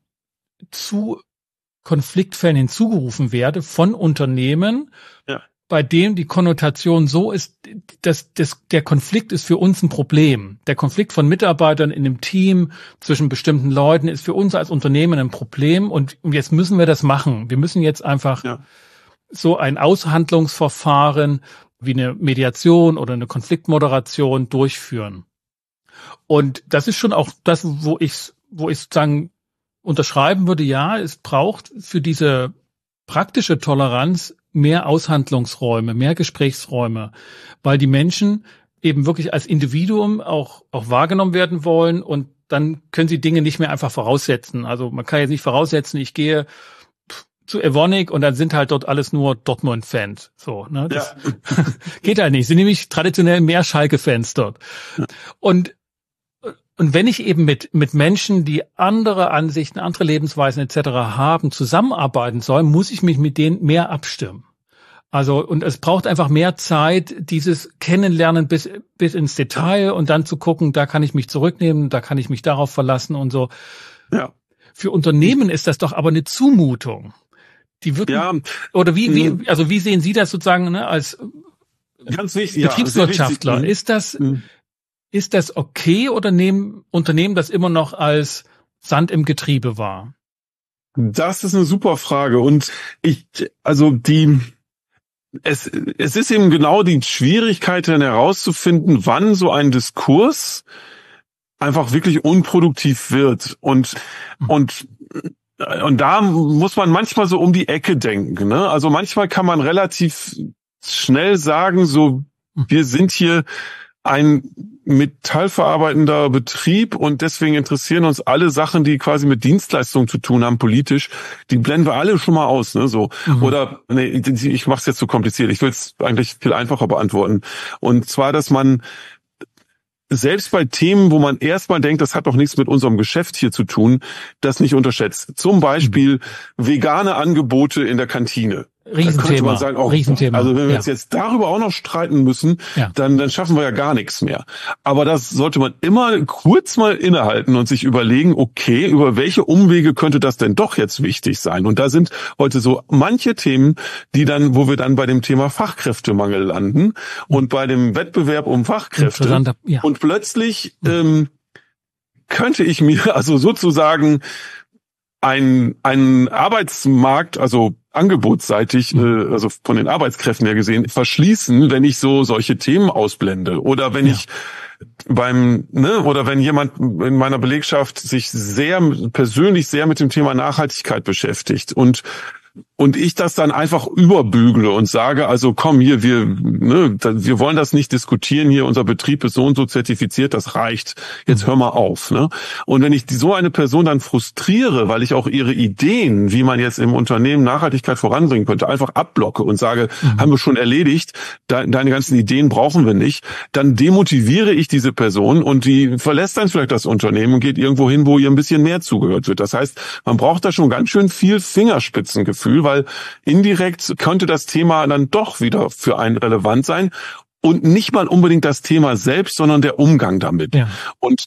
zu Konfliktfällen hinzugerufen werde von Unternehmen, bei denen die Konnotation so ist, dass der Konflikt ist für uns ein Problem. Der Konflikt von Mitarbeitern in einem Team zwischen bestimmten Leuten ist für uns als Unternehmen ein Problem und jetzt müssen wir das machen. Wir müssen jetzt einfach so ein Aushandlungsverfahren wie eine Mediation oder eine Konfliktmoderation durchführen. Und das ist schon auch das, wo ich sozusagen unterschreiben würde, ja, es braucht für diese praktische Toleranz mehr Aushandlungsräume, mehr Gesprächsräume, weil die Menschen eben wirklich als Individuum auch wahrgenommen werden wollen und dann können sie Dinge nicht mehr einfach voraussetzen. Also man kann jetzt nicht voraussetzen, ich gehe zu Evonik und dann sind halt dort alles nur Dortmund-Fans. So, ne? Das geht halt nicht. Sind nämlich traditionell mehr Schalke-Fans dort. Und wenn ich eben mit Menschen, die andere Ansichten, andere Lebensweisen etc. haben, zusammenarbeiten soll, muss ich mich mit denen mehr abstimmen. Also, und es braucht einfach mehr Zeit, dieses Kennenlernen bis ins Detail und dann zu gucken, da kann ich mich zurücknehmen, da kann ich mich darauf verlassen und so. Ja. Für Unternehmen ist das doch aber eine Zumutung. Die wirklich, oder wie sehen Sie das sozusagen, ne, als ganz wichtig, Betriebswirtschaftler. Ja, Ist das okay oder nehmen Unternehmen das immer noch als Sand im Getriebe wahr? Das ist eine super Frage. Und es ist eben genau die Schwierigkeit dann herauszufinden, wann so ein Diskurs einfach wirklich unproduktiv wird. Und da muss man manchmal so um die Ecke denken, ne? Also manchmal kann man relativ schnell sagen, so, wir sind hier ein metallverarbeitender Betrieb und deswegen interessieren uns alle Sachen, die quasi mit Dienstleistungen zu tun haben, politisch, die blenden wir alle schon mal aus, ne, so. Oder, nee, ich mach's jetzt zu kompliziert, ich will es eigentlich viel einfacher beantworten. Und zwar, dass man selbst bei Themen, wo man erstmal denkt, das hat doch nichts mit unserem Geschäft hier zu tun, das nicht unterschätzt. Zum Beispiel vegane Angebote in der Kantine. Riesenthema. Könnte man sagen, Riesenthema. Also wenn wir uns jetzt darüber auch noch streiten müssen, dann schaffen wir ja gar nichts mehr. Aber das sollte man immer kurz mal innehalten und sich überlegen, okay, über welche Umwege könnte das denn doch jetzt wichtig sein? Und da sind heute so manche Themen, wo wir dann bei dem Thema Fachkräftemangel landen und bei dem Wettbewerb um Fachkräfte. Ja. Und plötzlich könnte ich mir also sozusagen einen Arbeitsmarkt, also angebotsseitig, also von den Arbeitskräften her gesehen, verschließen, wenn ich solche Themen ausblende. Oder wenn ich oder wenn jemand in meiner Belegschaft sich persönlich sehr mit dem Thema Nachhaltigkeit beschäftigt und ich das dann einfach überbügle und sage, also komm hier, wir wollen das nicht diskutieren hier, unser Betrieb ist so und so zertifiziert, das reicht, jetzt hör mal auf. Ne? Und wenn ich so eine Person dann frustriere, weil ich auch ihre Ideen, wie man jetzt im Unternehmen Nachhaltigkeit voranbringen könnte, einfach abblocke und sage, haben wir schon erledigt, deine ganzen Ideen brauchen wir nicht, dann demotiviere ich diese Person und die verlässt dann vielleicht das Unternehmen und geht irgendwo hin, wo ihr ein bisschen mehr zugehört wird. Das heißt, man braucht da schon ganz schön viel Fingerspitzengefühl, weil indirekt könnte das Thema dann doch wieder für einen relevant sein und nicht mal unbedingt das Thema selbst, sondern der Umgang damit. Ja. Und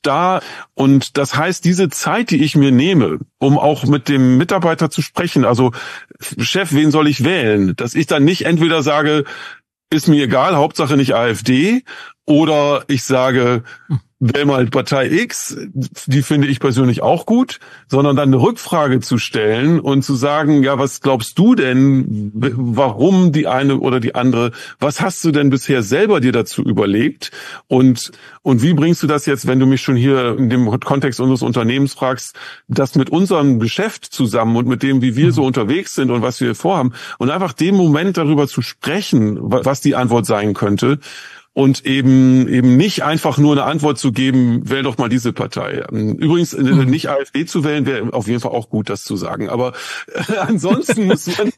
das heißt, diese Zeit, die ich mir nehme, um auch mit dem Mitarbeiter zu sprechen, also Chef, wen soll ich wählen? Dass ich dann nicht entweder sage, ist mir egal, Hauptsache nicht AfD, oder ich sage, wähl mal Partei X, die finde ich persönlich auch gut, sondern dann eine Rückfrage zu stellen und zu sagen, ja, was glaubst du denn, warum die eine oder die andere, was hast du denn bisher selber dir dazu überlegt und wie bringst du das jetzt, wenn du mich schon hier in dem Kontext unseres Unternehmens fragst, das mit unserem Geschäft zusammen und mit dem, wie wir so unterwegs sind und was wir vorhaben und einfach den Moment darüber zu sprechen, was die Antwort sein könnte, und eben nicht einfach nur eine Antwort zu geben, wähl doch mal diese Partei. Übrigens, nicht AfD zu wählen, wäre auf jeden Fall auch gut, das zu sagen. Aber ansonsten muss man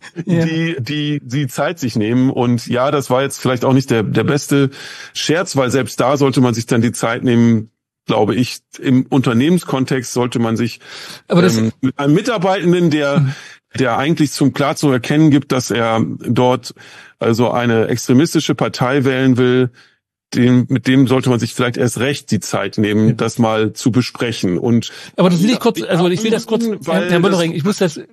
die Zeit sich nehmen. Und ja, das war jetzt vielleicht auch nicht der beste Scherz, weil selbst da sollte man sich dann die Zeit nehmen, glaube ich. Im Unternehmenskontext sollte man sich mit einem Mitarbeitenden, der eigentlich klar zu erkennen gibt, dass er dort also eine extremistische Partei wählen will, mit dem sollte man sich vielleicht erst recht die Zeit nehmen, das mal zu besprechen. Aber das will ich kurz, Herr Möllering, ich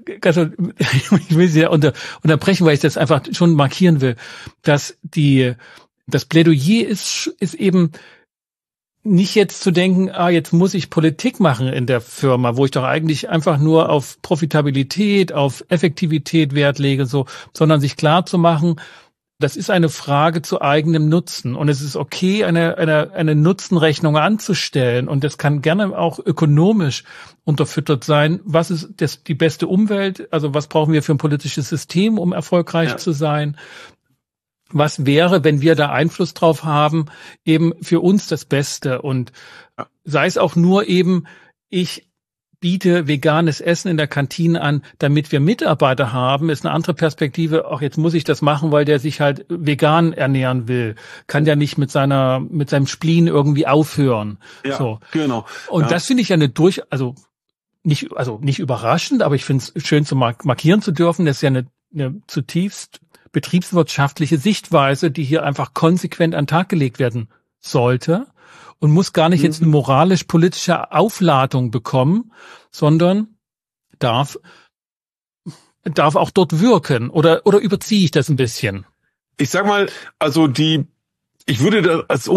will Sie ja unterbrechen, weil ich das einfach schon markieren will, dass das Plädoyer ist eben nicht jetzt zu denken, jetzt muss ich Politik machen in der Firma, wo ich doch eigentlich einfach nur auf Profitabilität, auf Effektivität Wert lege, sondern sich klar zu machen, das ist eine Frage zu eigenem Nutzen und es ist okay, eine Nutzenrechnung anzustellen und das kann gerne auch ökonomisch unterfüttert sein. Was ist die beste Umwelt? Also was brauchen wir für ein politisches System, um erfolgreich zu sein? Was wäre, wenn wir da Einfluss drauf haben, eben für uns das Beste und sei es auch nur eben, ich biete veganes Essen in der Kantine an, damit wir Mitarbeiter haben, ist eine andere Perspektive. Auch jetzt muss ich das machen, weil der sich halt vegan ernähren will. Kann der nicht mit seinem Spleen irgendwie aufhören. Ja, so. Genau. Und das finde ich ja nicht überraschend, aber ich finde es schön zu markieren zu dürfen. Das ist ja eine zutiefst betriebswirtschaftliche Sichtweise, die hier einfach konsequent an den Tag gelegt werden sollte. Und muss gar nicht jetzt eine moralisch-politische Aufladung bekommen, sondern darf auch dort wirken. Oder überziehe ich das ein bisschen? Ich sag mal, also die Ich würde das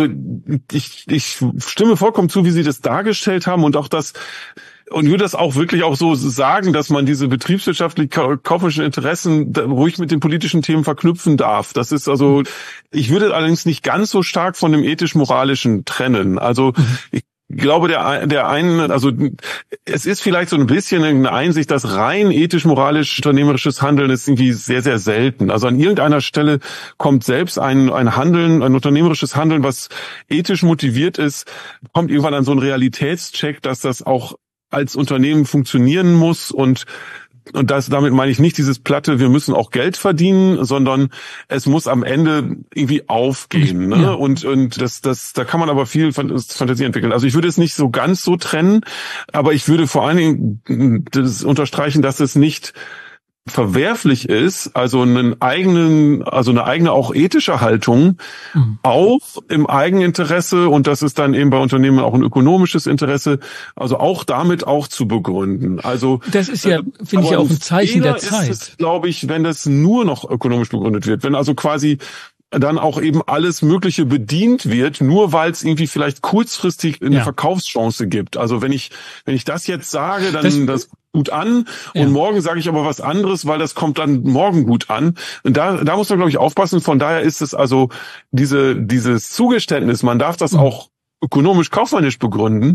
ich stimme vollkommen zu, wie Sie das dargestellt haben und auch das, und würde das auch wirklich auch so sagen, dass man diese betriebswirtschaftlich-kaufmännischen Interessen ruhig mit den politischen Themen verknüpfen darf. Das ist also, ich würde allerdings nicht ganz so stark von dem ethisch-moralischen trennen. Also, ich glaube, also es ist vielleicht so ein bisschen eine Einsicht, dass rein ethisch-moralisch unternehmerisches Handeln ist irgendwie sehr, sehr selten. Also an irgendeiner Stelle kommt selbst ein unternehmerisches Handeln, was ethisch motiviert ist, kommt irgendwann an so einen Realitätscheck, dass das auch als Unternehmen funktionieren muss und damit meine ich nicht dieses platte, wir müssen auch Geld verdienen, sondern es muss am Ende irgendwie aufgehen, ne? Ja. Und da kann man aber viel Fantasie entwickeln. Also ich würde es nicht so ganz so trennen, aber ich würde vor allen Dingen das unterstreichen, dass es nicht verwerflich ist, also eine eigene auch ethische Haltung, auch im Eigeninteresse, und das ist dann eben bei Unternehmen auch ein ökonomisches Interesse, also auch damit auch zu begründen. Also das ist ja, finde ich, auch ein Zeichen der Zeit. Ist es, glaube ich, wenn das nur noch ökonomisch begründet wird, wenn also quasi dann auch eben alles Mögliche bedient wird, nur weil es irgendwie vielleicht kurzfristig eine Verkaufschance gibt. Also wenn ich das jetzt sage, dann das gut an und morgen sage ich aber was anderes, weil das kommt dann morgen gut an. Und da muss man, glaube ich, aufpassen. Von daher ist es also dieses Zugeständnis, man darf das auch ökonomisch-kaufmännisch begründen,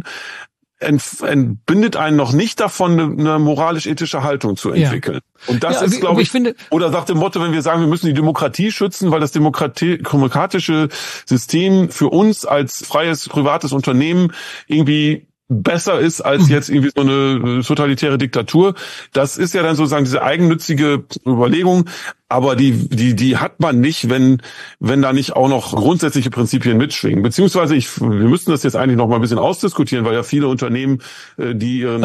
entbindet einen noch nicht davon, eine moralisch-ethische Haltung zu entwickeln. Ja. Und das ist, glaube ich, oder nach dem Motto, wenn wir sagen, wir müssen die Demokratie schützen, weil das demokratische System für uns als freies, privates Unternehmen irgendwie besser ist als jetzt irgendwie so eine totalitäre Diktatur. Das ist ja dann sozusagen diese eigennützige Überlegung. Aber die hat man nicht, wenn da nicht auch noch grundsätzliche Prinzipien mitschwingen. Beziehungsweise wir müssen das jetzt eigentlich noch mal ein bisschen ausdiskutieren, weil ja viele Unternehmen, die ihren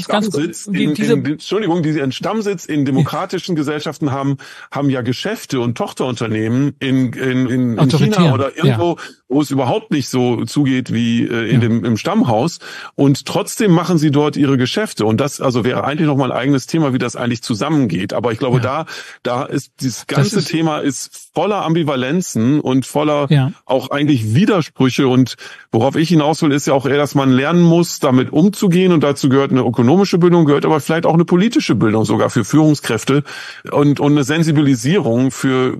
Stammsitz in demokratischen Gesellschaften haben ja Geschäfte und Tochterunternehmen in China oder irgendwo, wo es überhaupt nicht so zugeht wie im Stammhaus. Und trotzdem machen sie dort ihre Geschäfte. Und das also wäre eigentlich noch mal ein eigenes Thema, wie das eigentlich zusammengeht. Aber ich glaube, da ist dieses ganze Thema ist voller Ambivalenzen und voller auch eigentlich Widersprüche. Und worauf ich hinaus will, ist ja auch eher, dass man lernen muss, damit umzugehen. Und dazu gehört eine ökonomische Bildung, gehört aber vielleicht auch eine politische Bildung sogar für Führungskräfte und eine Sensibilisierung für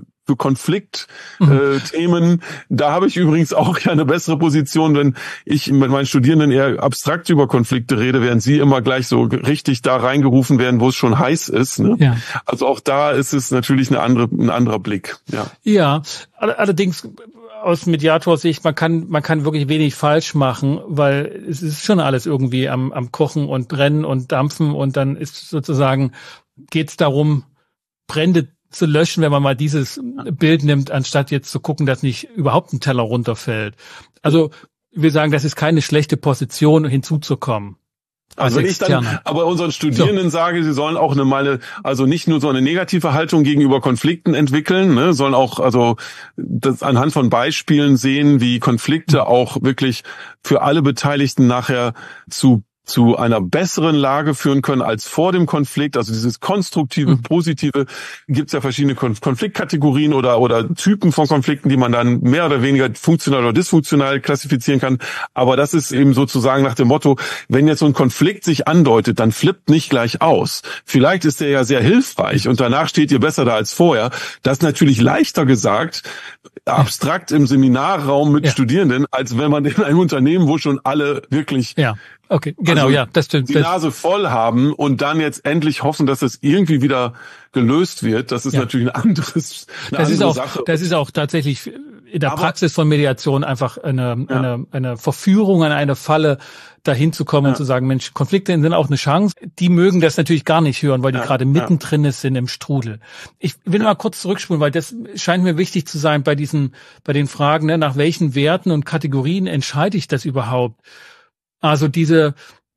Konfliktthemen. Da habe ich übrigens auch eine bessere Position, wenn ich mit meinen Studierenden eher abstrakt über Konflikte rede, während sie immer gleich so richtig da reingerufen werden, wo es schon heiß ist. Ne? Ja. Also auch da ist es natürlich ein anderer Blick. Ja, allerdings aus Mediatorsicht, man kann wirklich wenig falsch machen, weil es ist schon alles irgendwie am Kochen und Brennen und Dampfen, und dann ist sozusagen, geht's darum, Brände zu löschen, wenn man mal dieses Bild nimmt, anstatt jetzt zu gucken, dass nicht überhaupt ein Teller runterfällt. Also wir sagen, das ist keine schlechte Position, hinzuzukommen. Also wenn ich dann aber unseren Studierenden sage, sie sollen auch also nicht nur so eine negative Haltung gegenüber Konflikten entwickeln, ne, sollen auch also das anhand von Beispielen sehen, wie Konflikte auch wirklich für alle Beteiligten nachher zu einer besseren Lage führen können als vor dem Konflikt. Also dieses konstruktive, positive, gibt's ja verschiedene Konfliktkategorien oder Typen von Konflikten, die man dann mehr oder weniger funktional oder dysfunktional klassifizieren kann. Aber das ist eben sozusagen nach dem Motto, wenn jetzt so ein Konflikt sich andeutet, dann flippt nicht gleich aus. Vielleicht ist der ja sehr hilfreich und danach steht ihr besser da als vorher. Das ist natürlich leichter gesagt, abstrakt im Seminarraum mit Studierenden, als wenn man in einem Unternehmen, wo schon alle wirklich okay, genau, das stimmt. Die Nase voll haben und dann jetzt endlich hoffen, dass es irgendwie wieder gelöst wird. Das ist natürlich eine andere Sache. Das ist auch tatsächlich in der Praxis von Mediation einfach eine Verführung an eine Falle, dahin zu kommen und zu sagen, Mensch, Konflikte sind auch eine Chance. Die mögen das natürlich gar nicht hören, weil die gerade mittendrin sind im Strudel. Ich will mal kurz zurückspulen, weil das scheint mir wichtig zu sein bei den Fragen, ne, nach welchen Werten und Kategorien entscheide ich das überhaupt? Also diese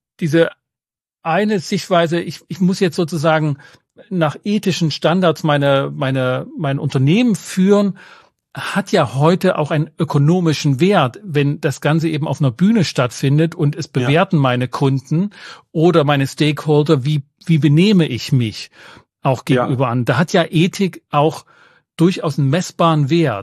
eine Sichtweise, ich muss jetzt sozusagen nach ethischen Standards mein Unternehmen führen, hat ja heute auch einen ökonomischen Wert, wenn das Ganze eben auf einer Bühne stattfindet und es bewerten meine Kunden oder meine Stakeholder, wie benehme ich mich auch gegenüber an. Da hat ja Ethik auch durchaus einen messbaren Wert.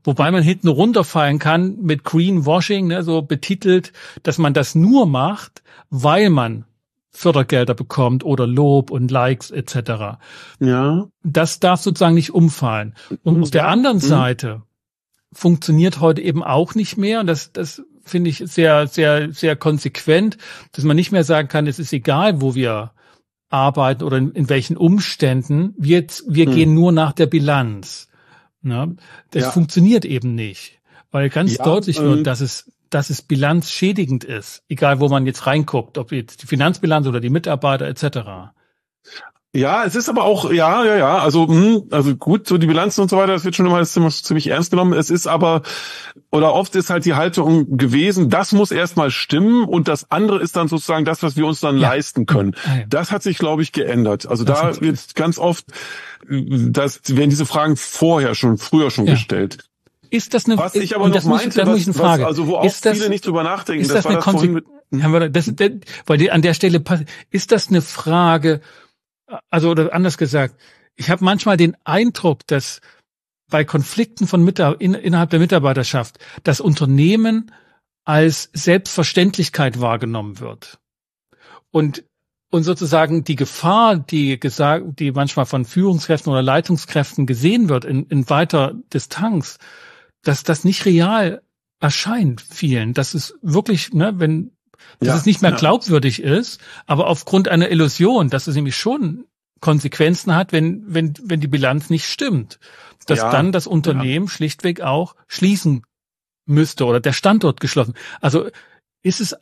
Wobei man hinten runterfallen kann mit Greenwashing, ne, so betitelt, dass man das nur macht, weil man Fördergelder bekommt oder Lob und Likes etc. Ja. Das darf sozusagen nicht umfallen. Und auf der anderen Seite funktioniert heute eben auch nicht mehr, und das finde ich sehr, sehr, sehr konsequent, dass man nicht mehr sagen kann, es ist egal, wo wir arbeiten oder in welchen Umständen, wir gehen nur nach der Bilanz. Ne? Das funktioniert eben nicht, weil ganz deutlich wird, dass es bilanzschädigend ist, egal wo man jetzt reinguckt, ob jetzt die Finanzbilanz oder die Mitarbeiter etc. Ja, es ist aber auch, also gut, so die Bilanzen und so weiter, das wird schon immer ziemlich ernst genommen. Es ist aber, oder oft ist halt die Haltung gewesen, das muss erstmal stimmen und das andere ist dann sozusagen das, was wir uns dann leisten können. Das hat sich, glaube ich, geändert. Also da wird ganz oft, werden diese Fragen früher schon gestellt. Ist das eine, was ich aber noch meinte, also wo auch viele nicht drüber nachdenken, ist das eine Konsequenz? Weil an der Stelle ist das eine Frage, also oder anders gesagt, ich habe manchmal den Eindruck, dass bei Konflikten innerhalb der Mitarbeiterschaft das Unternehmen als Selbstverständlichkeit wahrgenommen wird. Und sozusagen die Gefahr, die manchmal von Führungskräften oder Leitungskräften gesehen wird in weiter Distanz, dass das nicht real erscheint vielen. Das ist wirklich, ne, dass es nicht mehr glaubwürdig ist, aber aufgrund einer Illusion, dass es nämlich schon Konsequenzen hat, wenn die Bilanz nicht stimmt. Dass dann das Unternehmen schlichtweg auch schließen müsste oder der Standort geschlossen. Also ist es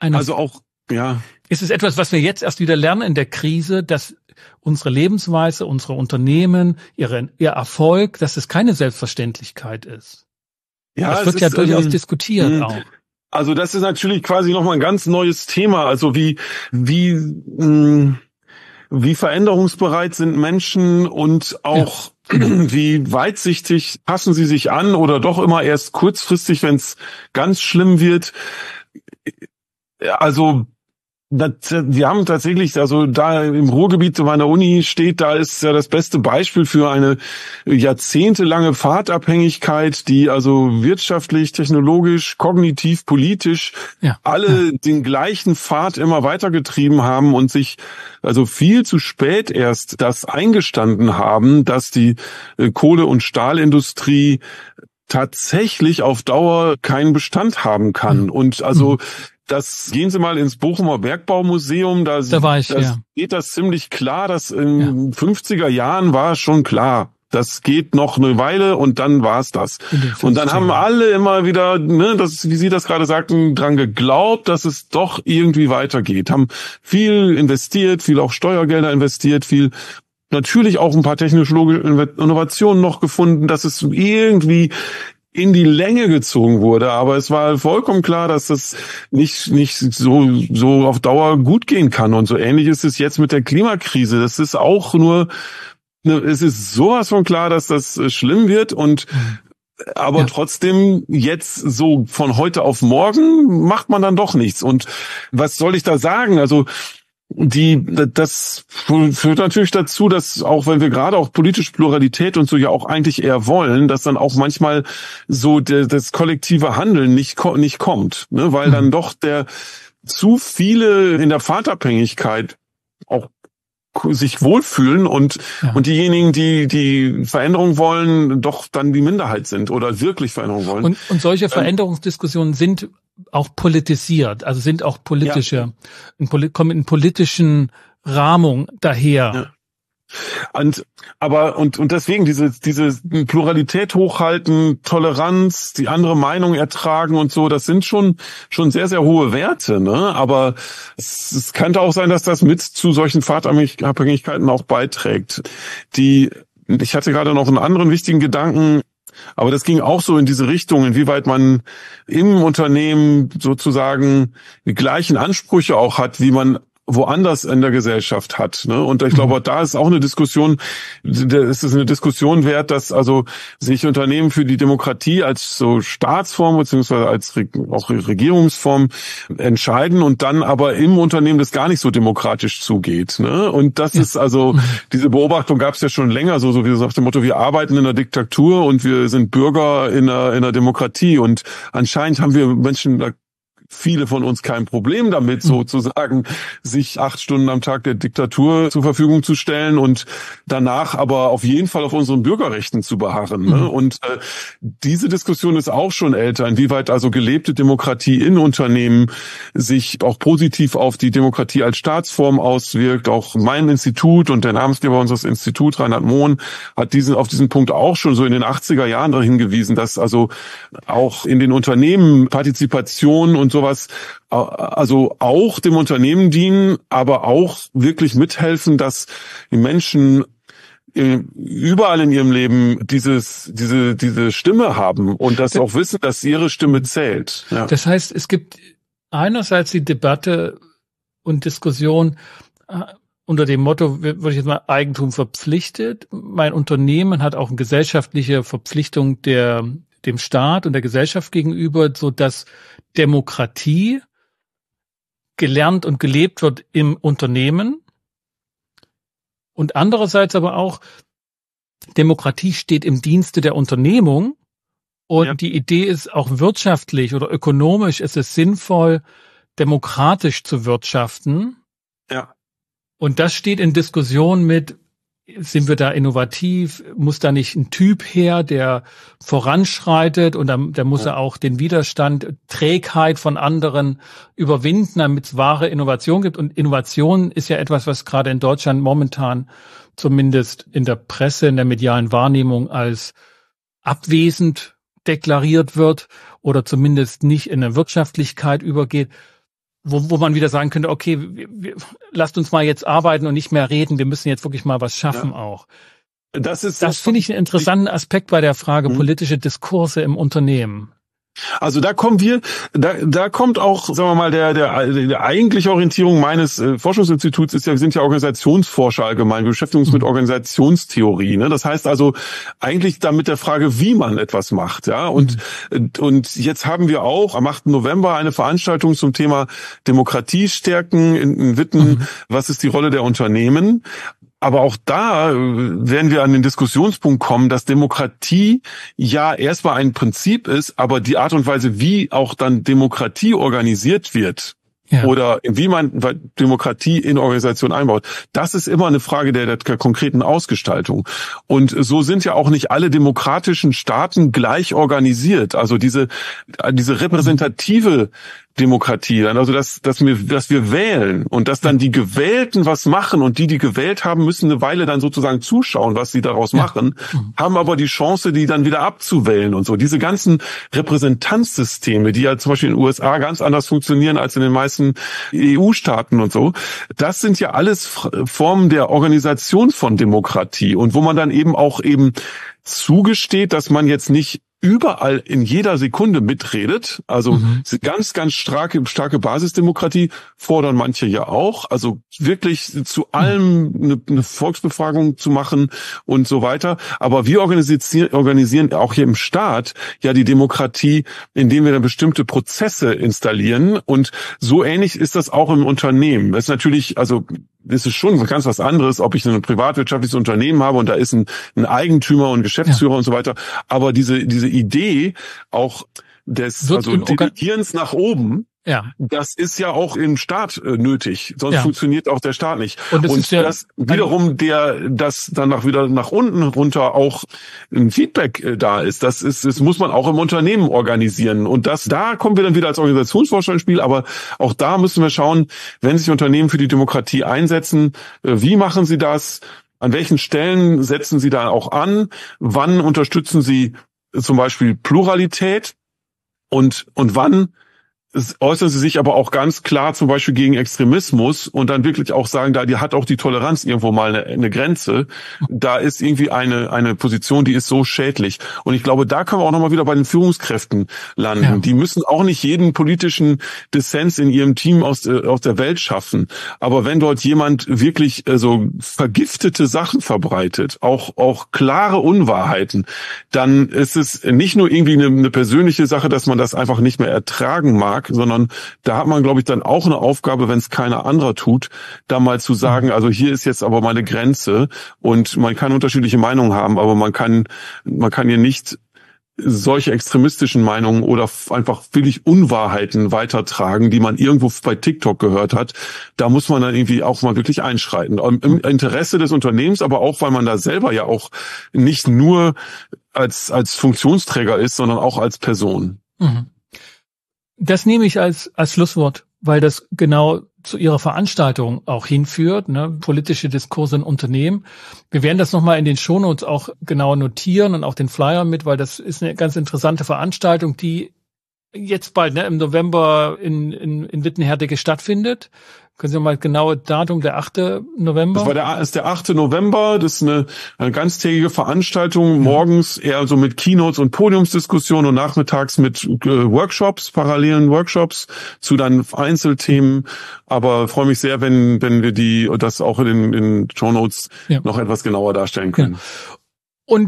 ist es etwas, was wir jetzt erst wieder lernen in der Krise, dass unsere Lebensweise, unsere Unternehmen, ihr Erfolg, dass es keine Selbstverständlichkeit ist. Ja, das wird ja durchaus diskutiert auch. Also das ist natürlich quasi nochmal ein ganz neues Thema. Also wie veränderungsbereit sind Menschen und auch wie weitsichtig passen sie sich an oder doch immer erst kurzfristig, wenn es ganz schlimm wird. Also wir haben tatsächlich, also da im Ruhrgebiet meiner Uni steht, da ist ja das beste Beispiel für eine jahrzehntelange Pfadabhängigkeit, die also wirtschaftlich, technologisch, kognitiv, politisch alle den gleichen Pfad immer weitergetrieben haben und sich also viel zu spät erst das eingestanden haben, dass die Kohle- und Stahlindustrie tatsächlich auf Dauer keinen Bestand haben kann. Und also gehen Sie mal ins Bochumer Bergbaumuseum, da geht das ziemlich klar, dass in 50er Jahren war schon klar, das geht noch eine Weile und dann war's das. Und dann haben alle immer wieder, wie Sie das gerade sagten, dran geglaubt, dass es doch irgendwie weitergeht. Haben viel investiert, viel auch Steuergelder investiert, viel natürlich auch ein paar technische Innovationen noch gefunden, dass es irgendwie in die Länge gezogen wurde, aber es war vollkommen klar, dass das nicht so auf Dauer gut gehen kann. Und so ähnlich ist es jetzt mit der Klimakrise. Das ist auch nur, es ist sowas von klar, dass das schlimm wird aber trotzdem jetzt so von heute auf morgen macht man dann doch nichts. Und was soll ich da sagen? Also das führt natürlich dazu, dass auch wenn wir gerade auch politische Pluralität und so ja auch eigentlich eher wollen, dass dann auch manchmal so das kollektive Handeln nicht kommt, ne? Weil dann doch zu viele in der Pfadabhängigkeit auch sich wohlfühlen und diejenigen, die Veränderung wollen, doch dann die Minderheit sind oder wirklich Veränderung wollen. Und solche Veränderungsdiskussionen sind auch politisiert, also sind auch kommen in politischen Rahmung daher. Und deswegen diese Pluralität hochhalten, Toleranz, die andere Meinung ertragen und so, das sind schon sehr, sehr hohe Werte, ne? Aber es könnte auch sein, dass das mit zu solchen Pfadabhängigkeiten auch beiträgt. Ich hatte gerade noch einen anderen wichtigen Gedanken, aber das ging auch so in diese Richtung, inwieweit man im Unternehmen sozusagen die gleichen Ansprüche auch hat, wie man woanders in der Gesellschaft hat. Ne? Und ich glaube, da ist auch eine Diskussion, ist es eine Diskussion wert, dass also sich Unternehmen für die Demokratie als so Staatsform beziehungsweise als auch Regierungsform entscheiden und dann aber im Unternehmen das gar nicht so demokratisch zugeht. Ne? Und das ist also, diese Beobachtung gab es ja schon länger, so wie nach dem Motto, wir arbeiten in einer Diktatur und wir sind Bürger in einer Demokratie. Und anscheinend haben wir Menschen, viele von uns kein Problem damit, sozusagen sich 8 Stunden am Tag der Diktatur zur Verfügung zu stellen und danach aber auf jeden Fall auf unseren Bürgerrechten zu beharren. Ne? Und diese Diskussion ist auch schon älter, inwieweit also gelebte Demokratie in Unternehmen sich auch positiv auf die Demokratie als Staatsform auswirkt. Auch mein Institut und der Namensgeber unseres Instituts, Reinhard Mohn, hat auf diesen Punkt auch schon so in den 80er Jahren darauf hingewiesen, dass also auch in den Unternehmen Partizipation und sowas also auch dem Unternehmen dienen, aber auch wirklich mithelfen, dass die Menschen überall in ihrem Leben diese Stimme haben und das auch wissen, dass ihre Stimme zählt. Ja. Das heißt, es gibt einerseits die Debatte und Diskussion unter dem Motto, würde ich jetzt mal, Eigentum verpflichtet. Mein Unternehmen hat auch eine gesellschaftliche Verpflichtung dem Staat und der Gesellschaft gegenüber, so dass Demokratie gelernt und gelebt wird im Unternehmen. Und andererseits aber auch, Demokratie steht im Dienste der Unternehmung. Und die Idee ist auch wirtschaftlich oder ökonomisch ist es sinnvoll, demokratisch zu wirtschaften. Ja. Und das steht in Diskussion mit, sind wir da innovativ? Muss da nicht ein Typ her, der voranschreitet und da muss er auch den Widerstand, Trägheit von anderen überwinden, damit es wahre Innovation gibt. Und Innovation ist ja etwas, was gerade in Deutschland momentan zumindest in der Presse, in der medialen Wahrnehmung als abwesend deklariert wird oder zumindest nicht in eine Wirtschaftlichkeit übergeht. Wo man wieder sagen könnte, okay, lasst uns mal jetzt arbeiten und nicht mehr reden, wir müssen jetzt wirklich mal was schaffen auch. Das finde ich einen interessanten Aspekt bei der Frage politische Diskurse im Unternehmen. Also da kommt auch, sagen wir mal, der eigentliche Orientierung meines Forschungsinstituts ist ja, wir sind ja Organisationsforscher allgemein, wir beschäftigen uns mit Organisationstheorie, ne? Das heißt also eigentlich da mit der Frage, wie man etwas macht, ja? Und jetzt haben wir auch am 8. November eine Veranstaltung zum Thema Demokratie stärken in Witten, was ist die Rolle der Unternehmen? Aber auch da werden wir an den Diskussionspunkt kommen, dass Demokratie ja erstmal ein Prinzip ist, aber die Art und Weise, wie auch dann Demokratie organisiert wird, oder wie man Demokratie in Organisation einbaut, das ist immer eine Frage der konkreten Ausgestaltung. Und so sind ja auch nicht alle demokratischen Staaten gleich organisiert. Also diese repräsentative Demokratie, also dass wir wählen und dass dann die Gewählten was machen und die gewählt haben, müssen eine Weile dann sozusagen zuschauen, was sie daraus machen, haben aber die Chance, die dann wieder abzuwählen und so. Diese ganzen Repräsentanzsysteme, die ja zum Beispiel in den USA ganz anders funktionieren als in den meisten EU-Staaten und so, das sind ja alles Formen der Organisation von Demokratie und wo man dann eben auch zugesteht, dass man jetzt nicht überall in jeder Sekunde mitredet. Also ganz, ganz starke Basisdemokratie fordern manche ja auch. Also wirklich zu allem eine Volksbefragung zu machen und so weiter. Aber wir organisieren auch hier im Staat ja die Demokratie, indem wir dann bestimmte Prozesse installieren. Und so ähnlich ist das auch im Unternehmen. Das ist natürlich, also das ist schon ganz was anderes, ob ich ein privatwirtschaftliches Unternehmen habe und da ist ein Eigentümer und Geschäftsführer und so weiter. Aber diese Idee auch des Delegierens nach oben, das ist ja auch im Staat nötig. Sonst funktioniert auch der Staat nicht. Und das wiederum, dass dann wieder nach unten runter auch ein Feedback da ist, das muss man auch im Unternehmen organisieren. Und da kommen wir dann wieder als Organisationsforscher ins Spiel. Aber auch da müssen wir schauen, wenn sich Unternehmen für die Demokratie einsetzen, wie machen sie das? An welchen Stellen setzen sie da auch an? Wann unterstützen sie zum Beispiel Pluralität? Und wann äußern sie sich aber auch ganz klar zum Beispiel gegen Extremismus und dann wirklich auch sagen, da hat auch die Toleranz irgendwo mal eine Grenze. Da ist irgendwie eine Position, die ist so schädlich. Und ich glaube, da können wir auch nochmal wieder bei den Führungskräften landen. Ja. Die müssen auch nicht jeden politischen Dissens in ihrem Team aus der Welt schaffen. Aber wenn dort jemand wirklich so vergiftete Sachen verbreitet, auch klare Unwahrheiten, dann ist es nicht nur irgendwie eine persönliche Sache, dass man das einfach nicht mehr ertragen mag, sondern da hat man, glaube ich, dann auch eine Aufgabe, wenn es keiner anderer tut, da mal zu sagen, also hier ist jetzt aber meine Grenze und man kann unterschiedliche Meinungen haben, aber man kann hier nicht solche extremistischen Meinungen oder einfach wirklich Unwahrheiten weitertragen, die man irgendwo bei TikTok gehört hat. Da muss man dann irgendwie auch mal wirklich einschreiten. Im Interesse des Unternehmens, aber auch, weil man da selber ja auch nicht nur als Funktionsträger ist, sondern auch als Person. Mhm. Das nehme ich als Schlusswort, weil das genau zu Ihrer Veranstaltung auch hinführt, ne? Politische Diskurse in Unternehmen. Wir werden das nochmal in den Shownotes auch genau notieren und auch den Flyer mit, weil das ist eine ganz interessante Veranstaltung, die jetzt bald, ne, im November in Wittenherdecke stattfindet. Können Sie mal genaue Datum, der 8. November? Das ist der 8. November. Das ist eine ganztägige Veranstaltung. Morgens eher so mit Keynotes und Podiumsdiskussionen und nachmittags mit Workshops, parallelen Workshops zu dann Einzelthemen. Aber freue mich sehr, wenn wir das auch in den Shownotes noch etwas genauer darstellen können. Ja.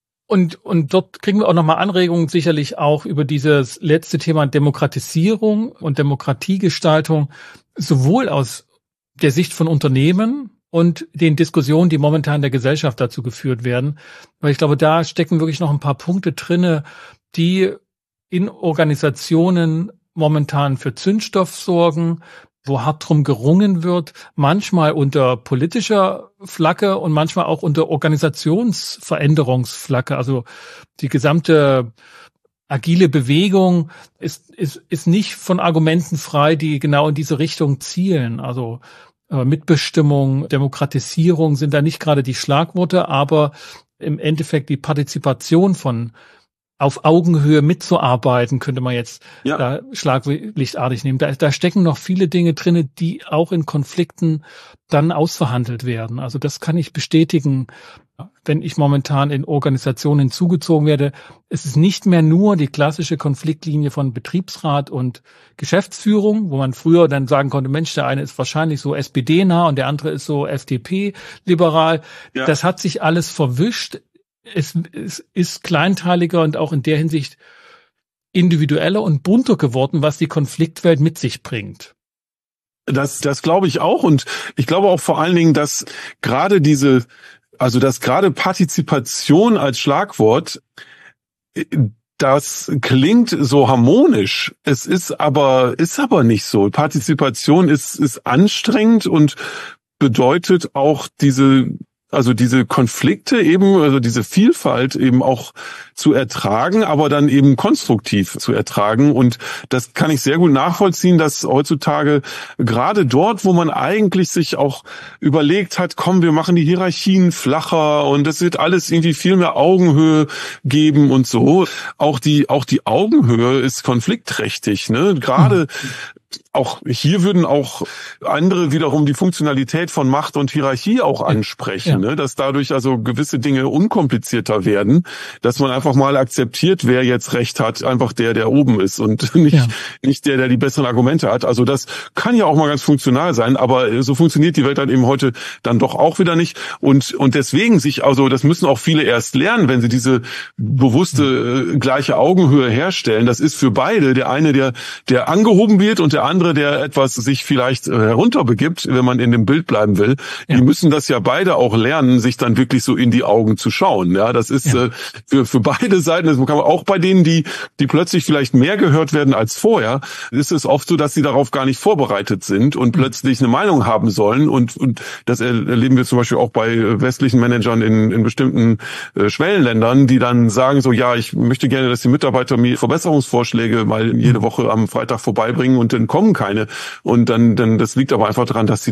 Und dort kriegen wir auch nochmal Anregungen, sicherlich auch über dieses letzte Thema Demokratisierung und Demokratiegestaltung, sowohl aus der Sicht von Unternehmen und den Diskussionen, die momentan in der Gesellschaft dazu geführt werden. Weil ich glaube, da stecken wirklich noch ein paar Punkte drinne, die in Organisationen momentan für Zündstoff sorgen, wo hart drum gerungen wird, manchmal unter politischer Flagge und manchmal auch unter Organisationsveränderungsflagge. Also die gesamte agile Bewegung ist nicht von Argumenten frei, die genau in diese Richtung zielen. Also Mitbestimmung, Demokratisierung sind da nicht gerade die Schlagworte, aber im Endeffekt die Partizipation von auf Augenhöhe mitzuarbeiten, könnte man jetzt da schlaglichtartig nehmen. Da stecken noch viele Dinge drin, die auch in Konflikten dann ausverhandelt werden. Also das kann ich bestätigen, wenn ich momentan in Organisationen hinzugezogen werde. Es ist nicht mehr nur die klassische Konfliktlinie von Betriebsrat und Geschäftsführung, wo man früher dann sagen konnte, Mensch, der eine ist wahrscheinlich so SPD-nah und der andere ist so FDP-liberal. Ja. Das hat sich alles verwischt. Es ist kleinteiliger und auch in der Hinsicht individueller und bunter geworden, was die Konfliktwelt mit sich bringt. Das glaube ich auch. Und ich glaube auch vor allen Dingen, dass gerade Partizipation als Schlagwort, das klingt so harmonisch. Es ist aber nicht so. Partizipation ist anstrengend und bedeutet auch diese Konflikte eben, also diese Vielfalt eben auch zu ertragen, aber dann eben konstruktiv zu ertragen. Und das kann ich sehr gut nachvollziehen, dass heutzutage gerade dort, wo man eigentlich sich auch überlegt hat, komm, wir machen die Hierarchien flacher und es wird alles irgendwie viel mehr Augenhöhe geben und so. Auch die Augenhöhe ist konfliktträchtig, ne? Gerade auch hier würden auch andere wiederum die Funktionalität von Macht und Hierarchie auch ansprechen, ne? Dass dadurch also gewisse Dinge unkomplizierter werden, dass man einfach mal akzeptiert, wer jetzt Recht hat, einfach der oben ist und nicht der die besseren Argumente hat. Also das kann ja auch mal ganz funktional sein, aber so funktioniert die Welt halt eben heute dann doch auch wieder nicht. Und deswegen das müssen auch viele erst lernen, wenn sie diese bewusste gleiche Augenhöhe herstellen. Das ist für beide, der eine, der angehoben wird und der andere, der etwas sich vielleicht herunterbegibt, wenn man in dem Bild bleiben will. Ja. Die müssen das ja beide auch lernen, sich dann wirklich so in die Augen zu schauen. Ja, das ist für beide Seiten, das kann man auch bei denen, die plötzlich vielleicht mehr gehört werden als vorher, ist es oft so, dass sie darauf gar nicht vorbereitet sind und plötzlich eine Meinung haben sollen. Und das erleben wir zum Beispiel auch bei westlichen Managern in bestimmten Schwellenländern, die dann sagen so, ja, ich möchte gerne, dass die Mitarbeiter mir Verbesserungsvorschläge mal jede Woche am Freitag vorbeibringen und dann kommen keine. Und dann das liegt aber einfach daran, dass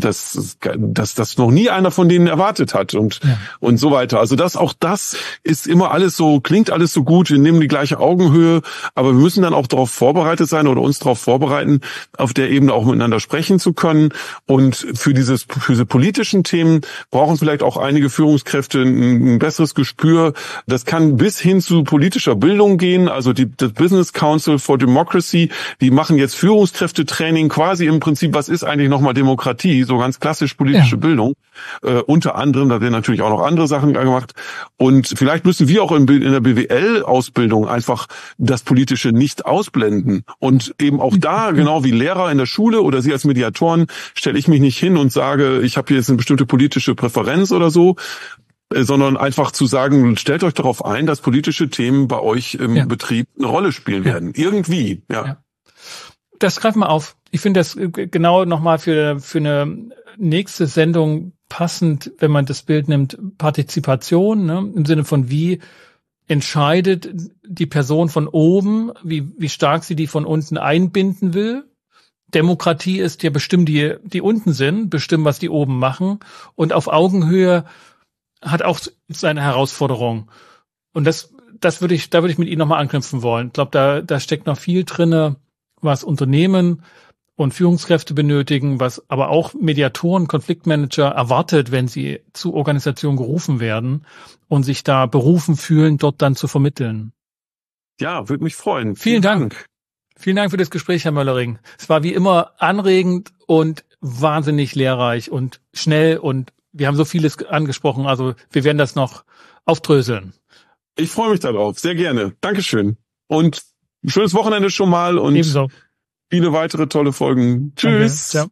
das noch nie einer von denen erwartet hat und so weiter. Also das ist immer alles so, klingt alles so gut, wir nehmen die gleiche Augenhöhe, aber wir müssen dann auch darauf vorbereitet sein oder uns darauf vorbereiten, auf der Ebene auch miteinander sprechen zu können. Und für diese politischen Themen brauchen vielleicht auch einige Führungskräfte ein besseres Gespür. Das kann bis hin zu politischer Bildung gehen. Also das Business Council for Democracy, die machen jetzt Führungskräftetraining quasi im Prinzip, was ist eigentlich nochmal Demokratie? So ganz klassisch politische Bildung. Unter anderem, da werden natürlich auch noch andere Sachen gemacht. Und vielleicht müssen wir auch in der BWL-Ausbildung einfach das Politische nicht ausblenden. Und eben auch da, genau wie Lehrer in der Schule oder Sie als Mediatoren, stelle ich mich nicht hin und sage, ich habe hier jetzt eine bestimmte politische Präferenz oder so, sondern einfach zu sagen, stellt euch darauf ein, dass politische Themen bei euch im Betrieb eine Rolle spielen werden. Irgendwie, ja. Das greifen wir auf. Ich finde das genau nochmal für eine nächste Sendung passend, wenn man das Bild nimmt, Partizipation, ne? Im Sinne von wie entscheidet die Person von oben, wie stark sie die von unten einbinden will. Demokratie ist ja bestimmt die unten sind, bestimmen, was die oben machen. Und auf Augenhöhe hat auch seine Herausforderung. Und da würde ich mit Ihnen nochmal anknüpfen wollen. Ich glaube, da steckt noch viel drinne, was Unternehmen und Führungskräfte benötigen, was aber auch Mediatoren, Konfliktmanager erwartet, wenn sie zu Organisationen gerufen werden und sich da berufen fühlen, dort dann zu vermitteln. Ja, würde mich freuen. Vielen Dank. Vielen Dank für das Gespräch, Herr Möllering. Es war wie immer anregend und wahnsinnig lehrreich und schnell und wir haben so vieles angesprochen, also wir werden das noch aufdröseln. Ich freue mich darauf, sehr gerne. Dankeschön. Und ein schönes Wochenende schon mal und ebenso. Viele weitere tolle Folgen. Tschüss. Danke.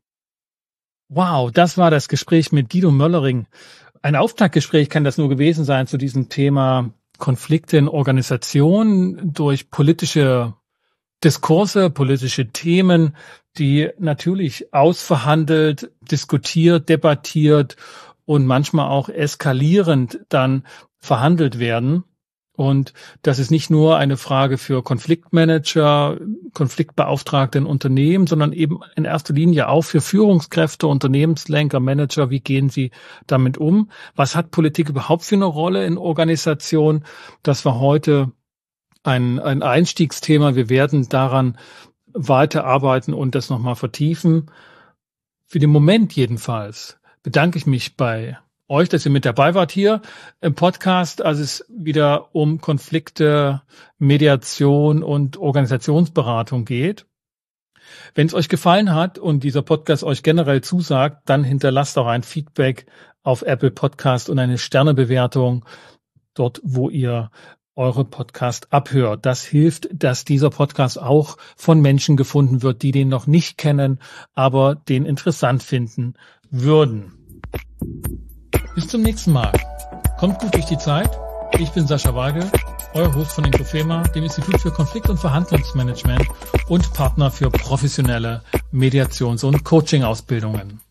Wow, das war das Gespräch mit Guido Möllering. Ein Auftaktgespräch kann das nur gewesen sein zu diesem Thema Konflikte in Organisationen durch politische Diskurse, politische Themen, die natürlich ausverhandelt, diskutiert, debattiert und manchmal auch eskalierend dann verhandelt werden. Und das ist nicht nur eine Frage für Konfliktmanager, Konfliktbeauftragte in Unternehmen, sondern eben in erster Linie auch für Führungskräfte, Unternehmenslenker, Manager. Wie gehen sie damit um? Was hat Politik überhaupt für eine Rolle in Organisationen? Das war heute ein Einstiegsthema. Wir werden daran weiterarbeiten und das nochmal vertiefen. Für den Moment jedenfalls bedanke ich mich bei euch, dass ihr mit dabei wart hier im Podcast, als es wieder um Konflikte, Mediation und Organisationsberatung geht. Wenn es euch gefallen hat und dieser Podcast euch generell zusagt, dann hinterlasst auch ein Feedback auf Apple Podcast und eine Sternebewertung dort, wo ihr eure Podcast abhört. Das hilft, dass dieser Podcast auch von Menschen gefunden wird, die den noch nicht kennen, aber den interessant finden würden. Bis zum nächsten Mal. Kommt gut durch die Zeit. Ich bin Sascha Weigel, euer Host von Inkofema, dem Institut für Konflikt- und Verhandlungsmanagement und Partner für professionelle Mediations- und Coaching-Ausbildungen.